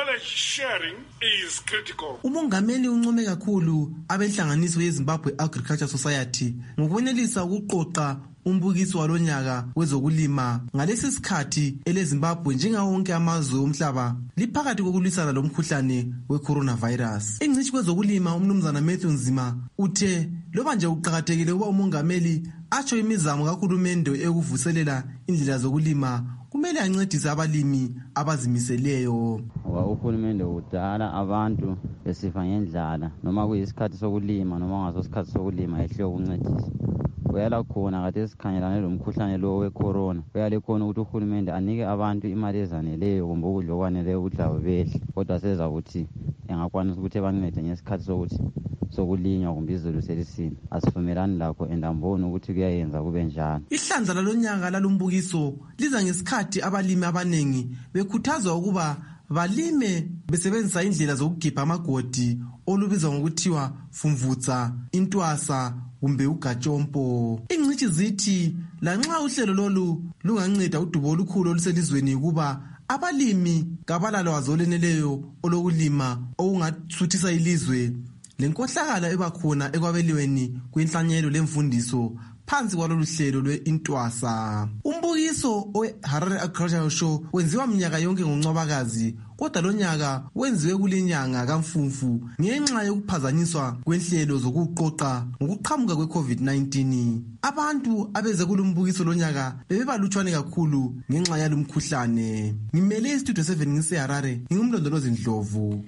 Umongameli uncome kakhulu abenhlanganiso yeZimbabwe Agriculture Society ngokwenelisa ukuqoqa umbukiso walonyaka wezokulima ngalesi sikhathi eleZimbabwe njengawo wonke amazwe omhlaba liphakathi kokulwisana lomkhuhlane we-coronavirus. Ingcitshi kwezokulima umnumzana Matthew Nzima uthe loba nje uqhakathekile ukuba umongameli atsho imizamo kahulumende ekuvuselela indlela zokulima kumele ancedise abalimi abazimiseleyo. Uhulumende udala abantu besifa ngendlala noma kuyisikhathi sokulima noma ngaso isikhathi sokulima ehle ukuncedisa. Uyala khona kade sikhangelane lomkhuhlane lo wecorona. Uyale khona ukuthi uhulumende anike abantu imali ezaneleyo kumbe ukudla okwaneleyo ukuthi labo bedle. Kodwa seza ukuthi engakwanisa ukuthi bancede ngesikhathi sokuthi sokulinywa kumbe izulu selisina. Asivumelani lakho endamboni ukuthi kuyayenza kube njalo. Ihlandla lalonyaka lalumbukiso liza ngesikhathi abalimi abanengi bekhuthazwa ukuba balime besebenzisa indlela zokugibha amagodi olubizwa ngokuthiwa fumvutsa, intwasa kumbe ugatshompo. Ingcitshi zithi lanxa uhlelo lolu lunganceda udubo olukhulu oluselizweni ukuba abalimi kabalalwazi olweneleyo olokulima okungathuthisa ilizwe, lenkohlakala ebakhona ekwabeliweni kwenhlanyelo lemfundiso phansi kwalolu hlelo lwe-intwasa. Umbukiso we-Harare Agricultural Show wenziwa minyaka yonke ngoNcwabakazi, kodwa lo nyaka wenziwe kulenyanga kaMfumfu ngenxa yokuphazanyiswa kwenhlelo zokuqoqa ngokuqhamuka kwe-COVID nineteen. Abantu abeze kulumbukiso lo nyaka bebebalutshwane kakhulu ngenxa yalumkhuhlane. Ngimele istudio seven ngiseHarare, ngingumlondolozi Ndlovu.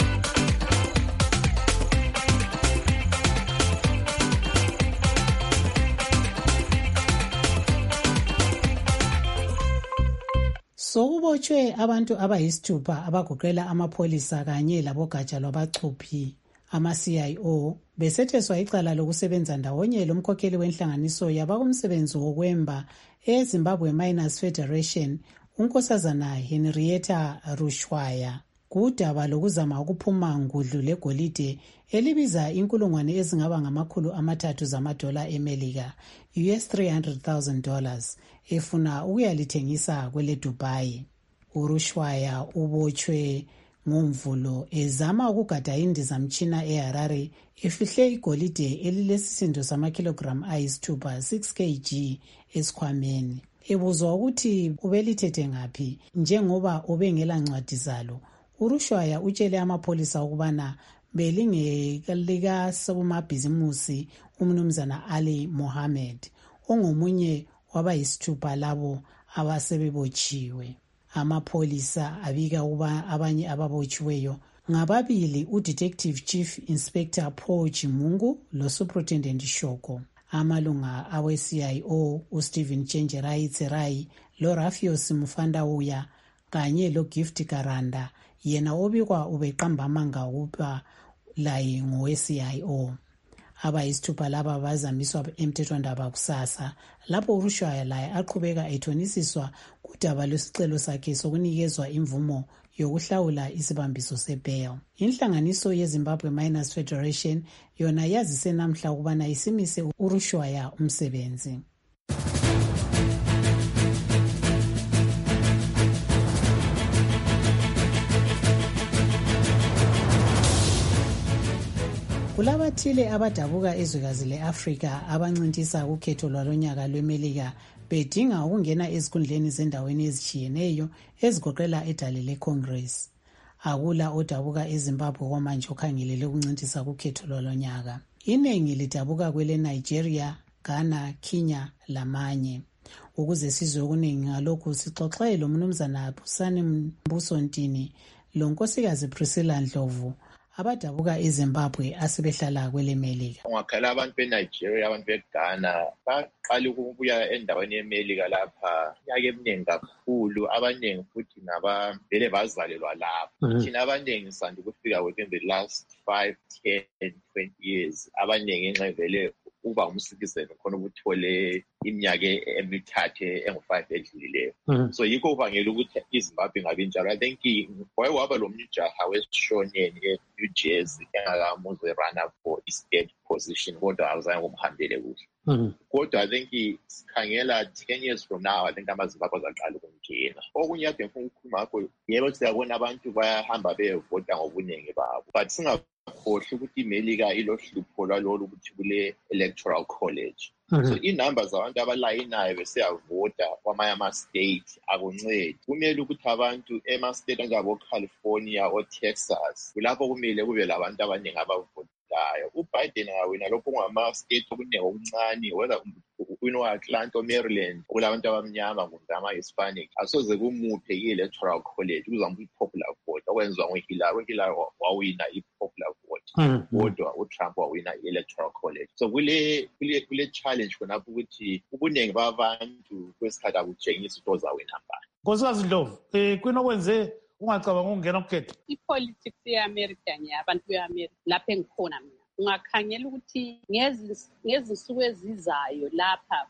Sokubotshwe abantu abayisithupha abagoqela amapholisa kanye labogatsha lwabachuphi ama-C I O besetheswa icala lokusebenza ndawonye lomkhokheli wenhlanganiso yabakumsebenzi wokwemba eZimbabwe Miners Federation unkosazana Henrietta Rushwaya kudaba lokuzama ukuphuma ngudlu legolide elibiza inkulungwane ezingaba ngamakhulu amathathu zamadola eMelika, U S three hundred thousand dollars, efuna ukuyalithengisa kwele Dubai. uRushwaya ubotshwe ngomvulo ezama ukugada indizamtshina eHarare efihle igolide elilesisindo samakilogram ayisithupha six kilograms esikhwameni. Ebuzwa ukuthi ubelithethe ngaphi njengoba ubengela ncwadi zalo, uRushwaya utshele amapholisa ukubana belingelika somabhizimusi umnumzana Ali Mohammed ongomunye wabayisithupha labo abasebebotshiwe. Amapholisa abika uba abanye ababotshiweyo ngababili uDetective Chief Inspector Paul Chimungu loSuperintendent Shoko. Amalunga awe-C I O uStephen Chenjerai Tserai loRafios Mufandauya kanye loGift Karanda yena obikwa ubeqamba amanga ukuba laye ngowe-C I O. Abayisithupha laba bazamiswa emthethwandaba kusasa lapho uRushwaya laye aqhubeka ethonisiswa kudaba lwesicelo sakhe sokunikezwa imvumo yokuhlawula isibambiso sebail. Inhlanganiso yeZimbabwe Miners Federation yona yazise namhla ukubana isimise uRushwaya umsebenzi. Kulabathile abadabuka ezwekazi le-Afrika abancintisa ukhetho lwalonyaka lweMelika bedinga ukungena ezikhundleni zendaweni ezitshiyeneyo ezigoqela edale leCongress. Akula odabuka eZimbabwe kwamanje okhangelele ukuncintisa ukhetho lwalonyaka. Iningi lidabuka kwele Nigeria, Ghana, Kenya lamanye. Ukuze sizwe okuningi ngalokhu sixoxe lo mnumzana Busani Mbusontini lo nkosikazi Priscilla Ndlovu abadabuka eZimbabwe asebehlala kwele Melika. Ungakhala abantu beNigeria, abantu beGhana baqala ukubuya endaweni yeMelika lapha nyaka eminingi kakhulu, abaningi futhi naba vele bazalelwa lapha. Thina abaningi sandi ukufika within the last five, ten, twenty years. Abaningi ngenxa vele uba umcitizen khona ukuthole iminyaka emithathu engu-five edlulileyo. So yikho ubangela ukuthi iZimbabwe ngabe njalo. I think waye waba lo mjaha wesishoneni eNew Jersey engakamuze runner for i-state position kodwa awuzange kumhambele kuhle. Kodwa I think sikhangela ten years from now, I think amaZimbabwe azaqala ukungena. Okunye ade ngifuna ukukhuluma ngakho, yebo siyabona abantu bayahamba beyevota ngobuningi babo, but singakhohlwa ukuthi iMelika ilohlupho lwalolu ukuthi kule electoral college. So inamba zabantu abalayinayo besiyavota kwamanye ama-state akuncedi. Kumele ukuthi abantu ema-state anjengabo-California o-Texas kulapho kumele kube labantu abaningi abavotayo. UBiden ngawina lokho ngama-state okuningi okuncane, whether uwina u-Atlanta o-Maryland kulabantu abamnyama kumbe ama-Hispanic, asoze kumuphe i-electoral college kuzamuphe i-popular vote okwenziwa nguHillary. uHillary wawina i-popular vote kodwa uTrump wawina i-electoral college. So kule kule kule challenge khonapho ukuthi ubuningi babantu kwesikhathi akutshengisa ukuthi ozawina mbani. Nkosikazi Ndlovu, um kwinokwenze ungacabanga ukungena ukukhetha? I-politics ye-America ngeyabantu be-America lapho engikhona mina. Ungakhangela ukuthi ngezinsuku ezizayo lapha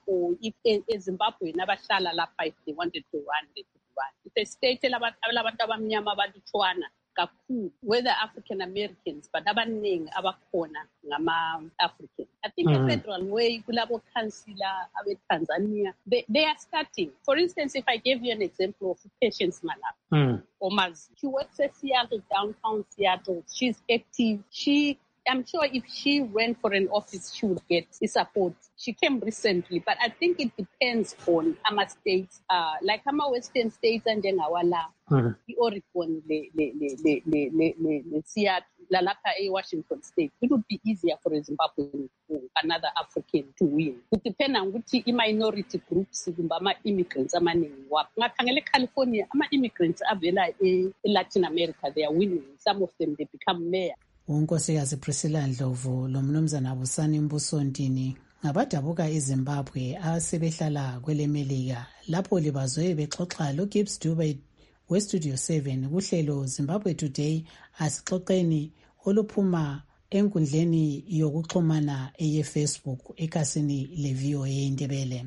eZimbabwe nabahlala lapha if they wanted to run, they could run. It's a state labantu abamnyama abalutshwana kakhulu, whether African Americans, but abaningi abakhona ngama-African. I think mm. a federal way, kulabo councillor abe Tanzania, they, they are starting. For instance, if I gave you an example of Patience Malap, mm. Omazi, she works at Seattle, downtown Seattle. She's active. She I'm sure if she ran for an office, she would get the support. She came recently, but I think it depends on our states, uh, like our Western states and then our la, the Oregon, the the the the the the the Seattle, Lalapa, Washington State. It would be easier for a Zimbabwean or another African to win. It depends on which minority groups, ama immigrants, ama ningwa. Ngakangele California, ama immigrants avela in Latin America, they are winning. Some of them they become mayor. Unkosikazi Priscilla Ndlovu lo mnumzana Busani Mbusontini ngabadabuka eZimbabwe asebehlala kwele Melika lapho libazwe bexoxa lo Gibbs Dube weStudio seven kuhlelo Zimbabwe Today asixoxeni oluphuma enkundleni yokuxhumana eyeFacebook ekhasini leV O A Indebele.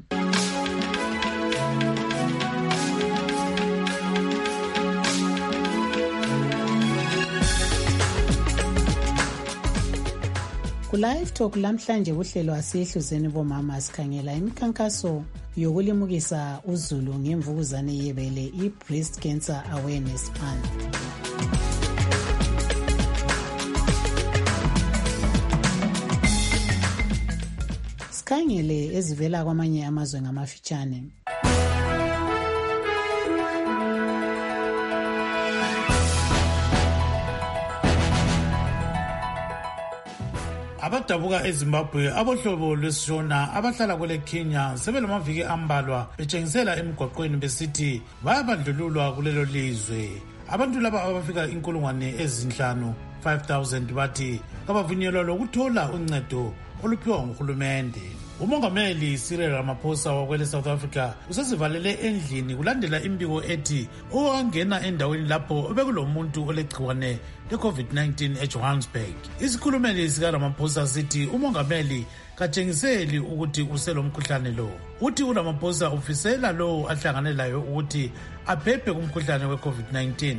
Live Talk lamhlanje uhlelo asihluzeni bomama sikhangela imikhankaso yokulimukisa uZulu ngemvukuzane yebele i-Breast Cancer Awareness Month. Sikhangele ezivela kwamanye amazwe ngamafitshane. Abadabuka eZimbabwe abohlobo lwesishona abahlala kwele Kenya sebelamaviki ambalwa betshengisela emgwaqweni besithi bayabandlululwa kulelo lizwe. Abantu laba abafika inkulungwane ezinhlanu five thousand bathi kabavunyelwa lokuthola uncedo oluphiwa nguhulumende. Umongameli Cyril Ramaphosa wakwele South Africa usesivalele endlini kulandela imbiko ethi owangena endaweni lapho bekulomuntu olegciwane le-COVID nineteen eJohannesburg. Isikhulumeli sika Ramaphosa sithi umongameli katshengiseli ukuthi uselomkhuhlane lo. Uthi uRamaphosa ufisela lo ahlangane layo ukuthi aphephe kumkhuhlane we-COVID nineteen.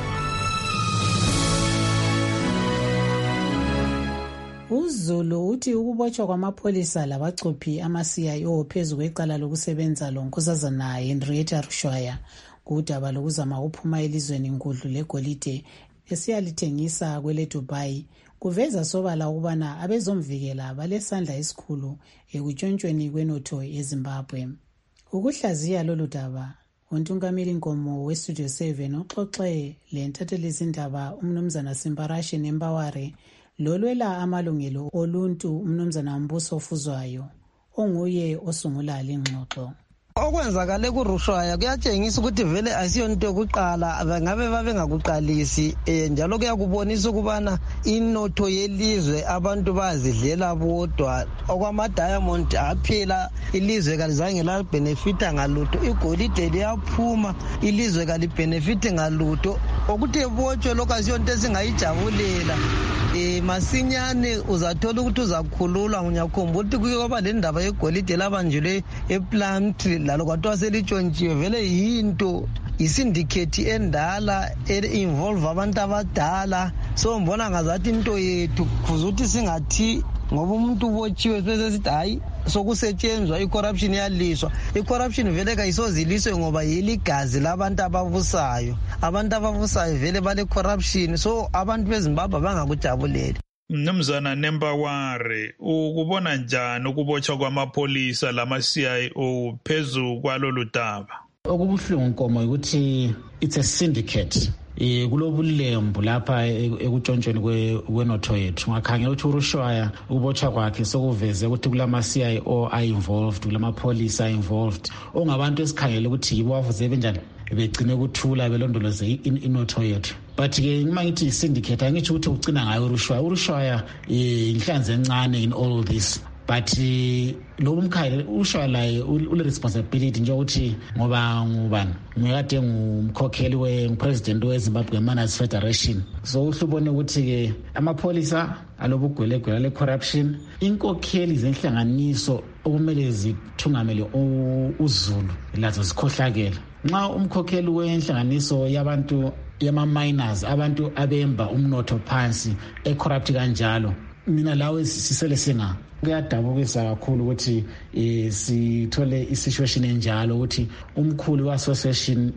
uZulu uthi ukubotshwa kwamapholisa labachuphi ama-C I O phezu kwecala lokusebenza lonkosazana Henrietta Rushwaya kudaba lokuzama ukuphuma elizweni ngudlu legolide esiyalithengisa kwele Dubai kuveza sobala ukubana abezomvikela balesandla esikhulu ekutshontshweni kwenotho eZimbabwe. Ukuhlaziya lolu daba uNtungameli Nkomo weStudio seven uxoxe lentathelizindaba umnumzana Simparashe Nembaware lolwela amalungelo oluntu umnumzana Mbuso Fuzwayo onguye osungula lengxoxo. Okwenzakale kuRushwaya kuyatshengisa ukuthi vele asiyonto yokuqala ngabe babe ngakuqalisi eh, njalo kuyakubonisa ukubana inotho yelizwe abantu bazidlela bodwa okwama diamond aphela ilizwe kalizange la benefita ngalutho igolide liyaphuma ilizwe kali benefit ngalutho okuthi ebotshwe lokho asiyonto esingayijabulela. Eh masinyane uzathola ukuthi uzakhululwa ngiyakhumbula ukuthi kuyoba le ndaba yegolide labanjule ePlumtree lalo kwathiwa selitshontshiwe vele yinto isyndicate endala e-involve abantu abadala so mbona ngazathi into yethu kufuze ukuthi singathi ngoba umuntu ubotshiwe bese sithi hayi sokusetshenzwa i-corruption yaliswa. I-corruption vele kayisoziliswe ngoba yiligazi labantu ababusayo abantu ababusayo vele bale corruption so abantu beZimbabwe bangakujabuleli. Mnumzana Nembaware, ukubona njani ukubotshwa kwamapholisa lama-C I O phezu kwalolu daba? Okubuhlungu Nkomo ukuthi it's a syndicate. Eh kulobulembu lapha ekutshontshweni kwenotho yethu. Ngakhangela ukuthi uRushwaya ukubotshwa kwakhe sokuveze ukuthi kulama-C I O are involved, kulamapholisa are involved. Ongabantu esikhangela ukuthi yibo bavuze benjani begcine ukuthula belondoloze inotho yethu. But ke uma ngithi syndicate angitsho ukuthi ucina ngayo uRushwaya. uRushwaya inhlanzi encane in all this. But lo umkhaya uShwaya laye ule responsibility nje ukuthi ngoba ngubani ngikade ngumkhokheli wepresident weZimbabwe Manners Federation. So uhlubone ukuthi ke amapholisa alobugwelegwele le corruption inkokheli zenhlanganiso okumele zithungamele uZulu lazo zikhohlakela. Nxa umkhokheli wenhlanganiso yabantu yama miners abantu abemba umnotho phansi ecorrupt kanjalo mina lawe sisele singa kuyadabukisa kakhulu ukuthi eh sithole isituation enjalo ukuthi umkhulu wassociation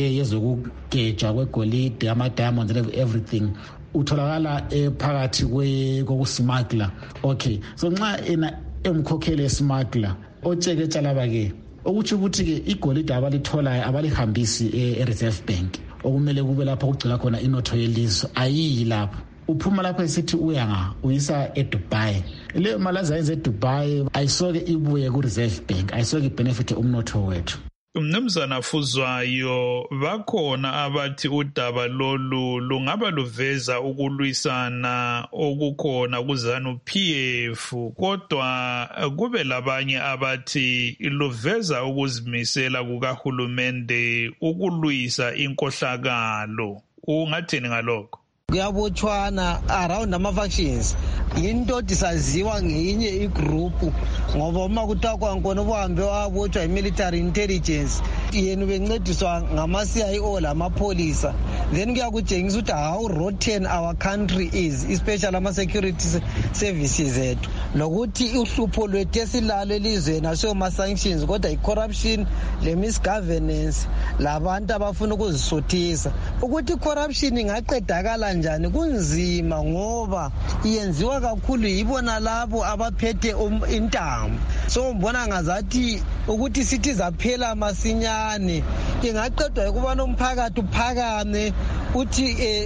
yezokugejwa kwegolide ama diamonds and everything utholakala ephakathi kokusmuggle. Okay, so nxa ena emkhokhele esmuggle otsheketsha laba ke ukuthi ukuthi ke igolide abalitholayo abalihambisi eReserve Bank okumele kube lapho kugcila khona inotho yelizwe ayiyi lapho uphuma lapha esithi uya nga uyisa eDubai. Le malaza yenze eDubai ayisoke ibuye kuReserve Bank ayisoke ibenefit umnotho wethu. Mnumzana Fuzwayo, bakhona abathi udaba lolu lungaba luveza ukulwisana okukhona kuzanu P F kodwa kube labanye abathi luveza ukuzimisela kukahulumende ukulwisa inkohlakalo. Ungathini ngalokho? Kuyabotshwana around ama-factions into disaziwa ngenye igroup ngoba uma kuthiwa kwankona ubuhambe wabotshwa i-military intelligence yena bencediswa ngama-C I O lamapholisa then kuyakutshengisa ukuthi how rotten our country is especially ama-security services ethu nokuthi uhlupho lwethu esilalo elizweni asiyo ma-sanctions kodwa i-corruption le-misgovernance labantu abafuna ukuzisuthisa ukuthi i-corruption ingaqedakala njani kunzima ngoba iyenziwa kakhulu yibona labo abaphethe intambo so mbona ngazathi ukuthi sithi zaphela masinyane ingaqedwa ukubana umphakathi uphakame uthi eh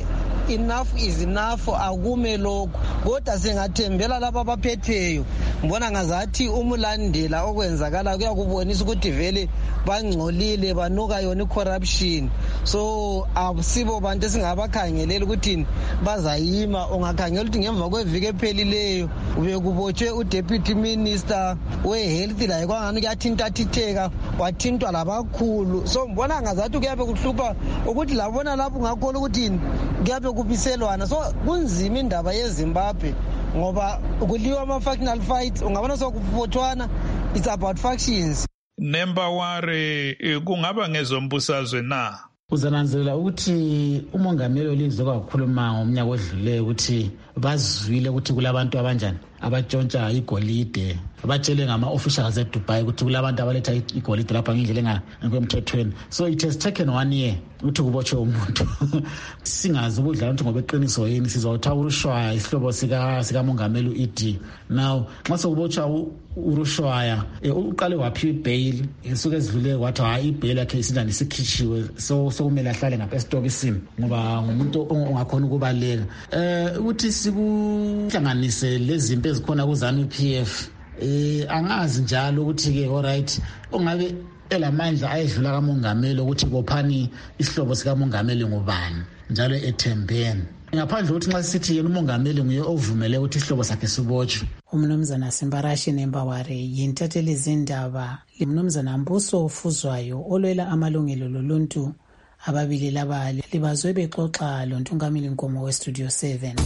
enough is enough, akume lokhu kodwa singathembela laba abaphetheyo. Ngibona ngazathi umulandela okwenzakala kuyakubonisa ukuthi vele bangcolile banuka yona corruption. So akusibo bantu singabakhangelela ukuthi bazayima. Ungakhangela ukuthi ngemva kweviki ephelileyo ubekubotshwe uDeputy Minister weHealth la kwangani kuyathinta thitheka wathintwa labakhulu. So ngibona ngazathi kuyabe kuhlupha ukuthi labona lapho ngakhona ukuthi kuyabe kubiselwana. So kunzima indaba yeZimbabwe ngoba kuliwa ama-factional fights, ungabona sokufothwana, it's about factions. Nembaware kungaba ngezombusazwe na? Uzananzelela ukuthi umongameli welizwe kwakhuluma ngomnyaka odluleyo ukuthi bazwile ukuthi kulabantu abanjani abatshontsha igolide, abatshele ngama-officials eDubai ukuthi kulabantu abaletha igolide lapha ngendlela engemthethweni. So it has taken one year ukuthi kubotshwe umuntu. Singazi ubudlala ukuthi ngoba eqiniso yini sizawutha uRushwaya isihlobo sika sikamongameli u-E D. Now nxa sekubotshwa uRushwaya uqale waphiwa ibail, insuku ezidlule wathi hayi ibail yakhe isindani sikhitshiwe, so sokumele ahlale ngapha esitokisini ngoba ngumuntu ongakhona ukubaleka. Eh ukuthi sikuhlanganise lezimpi ezikhona kuZANU P F, eh angazi njalo ukuthi ke alright ongabe elamandla ayedlula kamongameli ukuthi bophani isihlobo sikamongameli ngubani njalo ethembeni. Ngaphandle ukuthi nxa sithi yena umongameli nguye ovumele ukuthi isihlobo sakhe sibotshwe. Umnumzana Simbarashi Nembaware yintatheli zindaba limnumzana Mbuso Ofuzwayo olwela amalungelo loluntu. Ababili laba libazwe bexoxa loNtungameli Nkomo weStudio seven.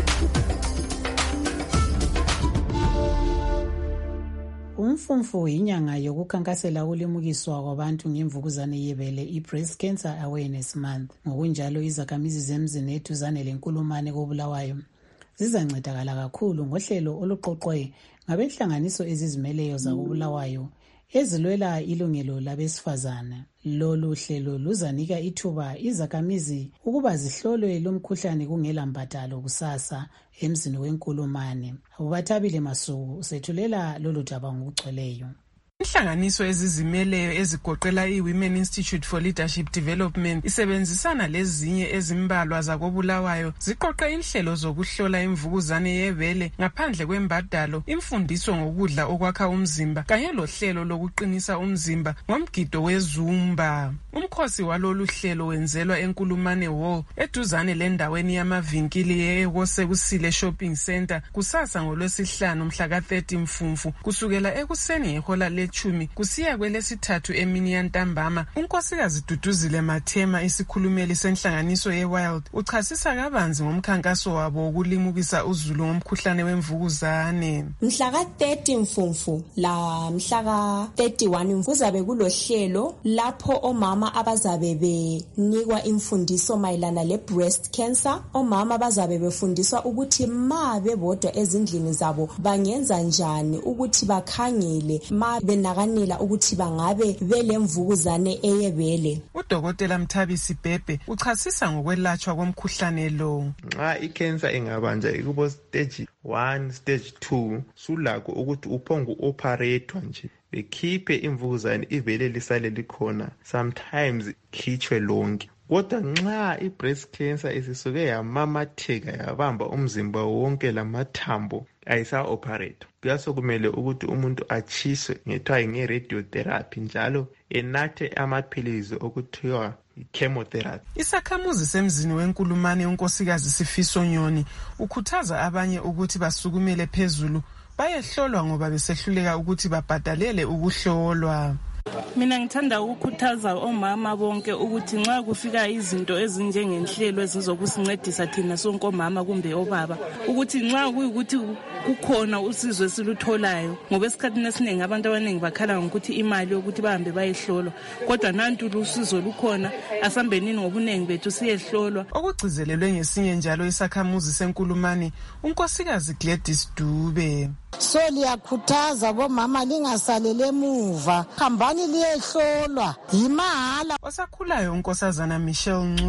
Umfumfu inyanga yokukhankasela ulimukiswa kwabantu ngemvukuzane yebele i-Breast Cancer Awareness Month. Ngokunjalo izakhamizi zemzini eduzane lenkulumane koBulawayo zizancedakala kakhulu ngohlelo oluqoqwe ngabenhlanganiso ezizimeleyo zakoBulawayo ezilwela ilungelo labesifazana. Lolu hlelo luzanika ithuba izakhamizi ukuba zihlolwe lomkhuhlane kungela mbadalo kusasa emzini wenkulumane. Ubathabile Masuku usethulela lolu daba ngokugcweleyo. Inhlanganiso ezizimeleyo ezigoqela i-Women Institute for Leadership Development isebenzisana lezinye ezimbalwa zakoBulawayo ziqoqe inhlelo zokuhlola imvukuzane yebele ngaphandle kwembadalo, imfundiso ngokudla okwakha umzimba kanye lohlelo lokuqinisa umzimba ngomgido wezumba. Umkhosi walolu hlelo wenzelwa enkulumane hall eduzane lendaweni yamavinkili yeKosekusile Shopping Center kusasa ngolwesihlanu mhla ka thirty Mfumfu kusukela ekuseni ngehola le chumi kusiya kwelesithathu emini yantambama. Unkosikazi Duduzile Mathema isikhulumeli senhlanganiso yeWild uchasisa kabanzi ngomkhankaso wabo wokulimukisa uzulu ngomkhuhlane wemvukuzane. Mhla ka thirty Mfumfu la mhla ka thirty-one kuzabe kulohlelo lapho omama abazabe benikwa imfundiso mayelana le breast cancer. Omama bazabe befundiswa ukuthi ma bebodwa ezindlini zabo bangenza njani ukuthi bakhangele ma benakanela ukuthi bangabe belemvukuzane eyebele. Udokotela Mthabisi Bhebhe uchasisa ngokwelatshwa komkhuhlane lo. Nxa icancer ingabanja ikubo stage one stage two sulakho ukuthi uphongu operator nje bekhiphe imvukuzane ivele lisale likhona, sometimes khitshwe lonke. Kodwa nxa i-breast cancer isisuke yamamatheka yabamba umzimba wonke lamathambo ayisa-operate, kuyasokumele ukuthi umuntu achiswe ngethiwa nge-radiotherapy njalo enathe amaphilizi okuthiwa chemotherapy. Isakhamuzi semzini wenkulumane unkosikazi Sifiso Nyoni ukhuthaza abanye ukuthi basukumele phezulu bayehlolwa ngoba besehluleka ukuthi babhadalele ukuhlolwa. Mina ngithanda ukukhuthaza omama bonke ukuthi nxa kufika izinto ezinjengenhlelo ezizokusincedisa thina sonke omama kumbe obaba ukuthi nxa kuyikuthi kukhona usizo esilutholayo, ngoba esikhathini esiningi abantu abaningi bakhala ngokuthi imali yokuthi bahambe bayehlolwa, kodwa nantu usizo lukhona, asambenini ngobunengi bethu siyehlolwa. Okugcizelelwe ngesinye njalo isakhamuzi senkulumane unkosikazi Gladys Dube. So liyakhuthaza bomama lingasalele emuva, hambani liyehlolwa yimahala. Osakhulayo unkosazana Michelle Ncube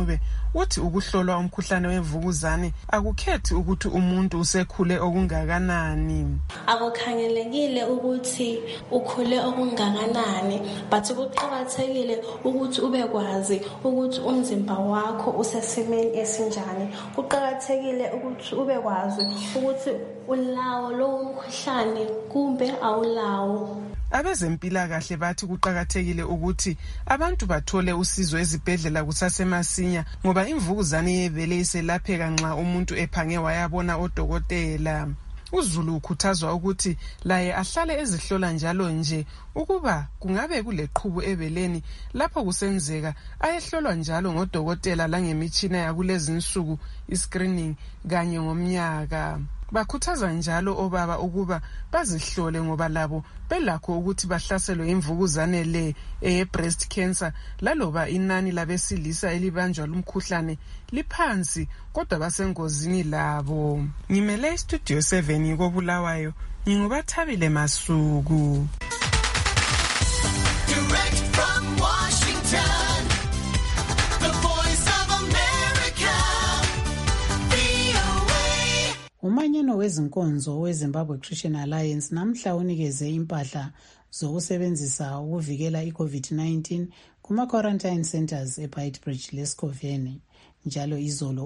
uthi ukuhlolwa umkhuhlane wemvukuzane akukhethi ukuthi umuntu usekhule okungakanani. Akukhangelekile ukuthi ukhule okungakanani, but kuqakathekile ukuthi ubekwazi ukuthi umzimba wakho usesimeni esinjani. Kuqakathekile ukuthi ubekwazi ukuthi ulawo lowo mkhuhlane kumbe awulawo. Abezempilakahle bathi kuqakathekile ukuthi abantu bathole usizo ezibhedlela kusasemasinya ngoba imvukuzane yebele iselapheka nxa umuntu ephange wayabona odokotela. uZulu ukhuthazwa ukuthi laye ahlale ezihlola njalo nje ukuba kungabe kuleqhubu ebeleni lapho kusenzeka ayehlolwa njalo ngodokotela langemitshina yakulezi insuku iscreening kanye ngomnyaka. Bakhuthaza njalo obaba ukuba bazihlole ngoba labo belakho ukuthi bahlaselwe imvukuzane le eye breast cancer laloba inani labesilisa elibanjwa lumkhuhlane liphansi kodwa basengozini labo. Ngimele studio seven koBulawayo ngingubathabile Masuku. Direct from Washington, the voice of America, V O A. Umanyano wezinkonzo weZimbabwe Christian Alliance namhla unikeze impahla zokusebenzisa ukuvikela iCovid nineteen kuma-quarantine centers eBeitbridge leSkoveni. Njalo izolo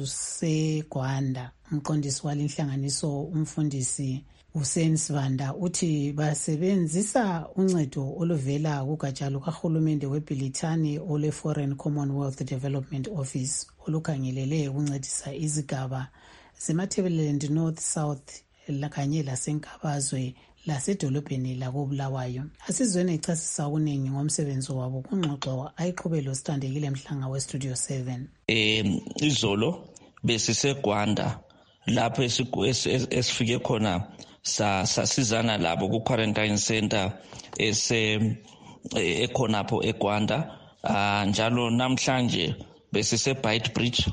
ubuseGwanda umqondisi walenhlanganiso umfundisi Hussein Sivanda uthi basebenzisa uncedo oluvela kugatsha lukahulumende weBhilithani ole Foreign Commonwealth Development Office olukhangelele ukuncedisa izigaba zeMatabeleland North South kanye lasenkabazwe lasedolobheni lakoBulawayo. Asizweni echasisa okuningi ngomsebenzi wabo kungxoxo ayiqhubelo Sithandekile Mhlanga weStudio seven. Eh izolo besiseGwanda lapho esifike khona sasizana labo ku quarantine center ese ekhonapho eGwanda. Njalo namhlanje besise Beitbridge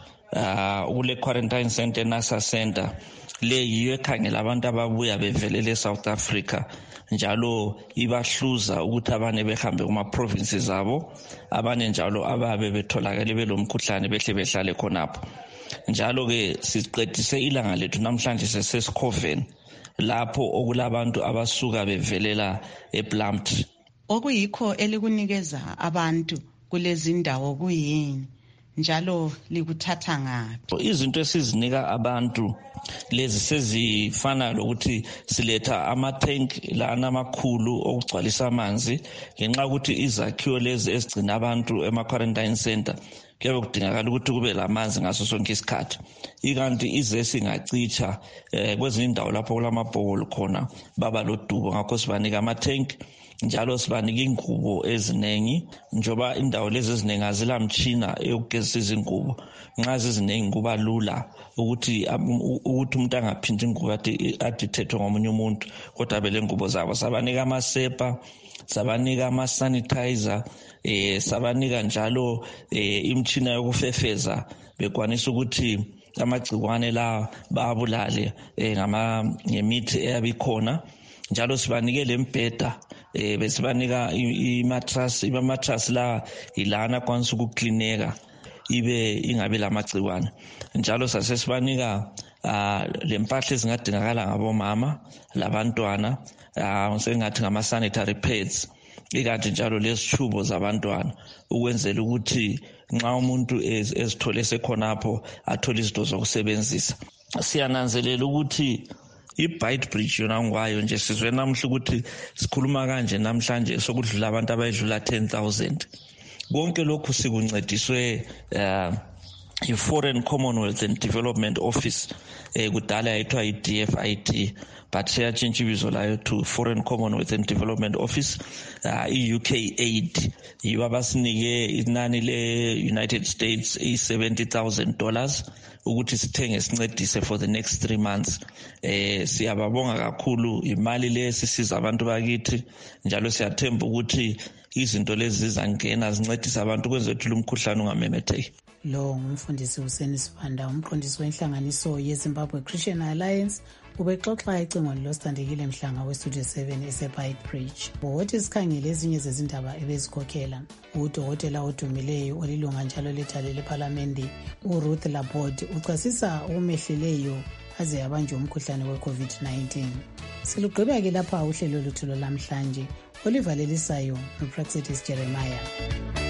ule quarantine center nasa center le yiyo ekhangela abantu ababuya bevelele South Africa njalo ibahluza ukuthi abane behambe kuma provinces zabo abane njalo ababe betholakale belomkhuhlane behle behlale khonapho. Njalo ke siqedise ilanga lethu namhlanje sesesiKhoveni lapho okulabantu abasuka bevelela ePlumtree. Okuyikho elikunikeza abantu kulezi ndawo kuyini njalo likuthatha ngaphi? Izinto esizinika abantu lezi sezifana lokuthi siletha ama-tank lana amakhulu okugcwalisa amanzi ngenxa ukuthi izakhiwo lezi ezigcina abantu ema-quarantine center kuyabe kudingakala ukuthi kube lamanzi ngaso sonke isikhathi. Ikanti izesi ingacitsha eh, kwezinye indawo lapho kulamabhokolo khona baba lodubo ngakho sibanika ama-tank njalo sibanika ingubo ezinengi njoba indawo lezi ezinengi azila mtshina eyokugezisa izingubo. Nxa zizinengi kuba lula ukuthi ukuthi umuntu angaphindi ingubo adithethwe ngomunye umuntu kodwa bele ngubo zabo. Sabanika amasepa, sabanika ama-sanitizer, eh sabanika njalo eh imtshina yokufefeza bekwanisa ukuthi amagcikwane la babulale eh ngama ngemithi eyabikhona. Njalo sibanikele imbheda eh besibanika imattress imattress la ilana kwanisa ukuklineka ibe ingabe lamagciwane. Njalo sasesibanika lempahla ezingadingakala ngabomama labantwana sengathi ngama sanitary pads ikanti njalo lesithubo zabantwana ukwenzela ukuthi nxa umuntu ezithole sekhonapho athole izinto zokusebenzisa. Siyananzelela ukuthi iBeitbridge yona ngwayo nje sizwe namhla ukuthi sikhuluma kanje namhlanje sokudlula abantu abayidlula ten thousand. Konke lokhu sikuncediswe uh, i-Foreign Commonwealth and Development Office eh kudala yayithiwa i-D F I D but seyatshintsha ibizo layo to Foreign Commonwealth and Development Office. uh, i-U K aid yibo abasinike inani le-United States i-seventy thousand dollars ukuthi sithenge sincedise for the next three months. Eh siyababonga kakhulu imali le sisiza abantu bakithi njalo siyathemba ukuthi izinto lezi zizangena zincedisa abantu kwenze ukuthi lumkhuhlane ungamemetheki. Lo ngumfundisi Hussein Sivanda umqondisi wenhlanganiso yeZimbabwe Christian Alliance ubexoxa ecingweni losithandekile Mhlanga westudio seven eseBaitbridge. Wothi sikhangele ezinye zezindaba ebezikhokhela. Udokotela odumileyo olilunga njalo lethala lephalamende uRuth Laborde uchasisa okumehleleyo aze abanjwe umkhuhlane we-covid nineteen. Silugqiba ke lapha uhlelo lwethu lwamhlanje olivalelisayo noPraxedis Jeremiah.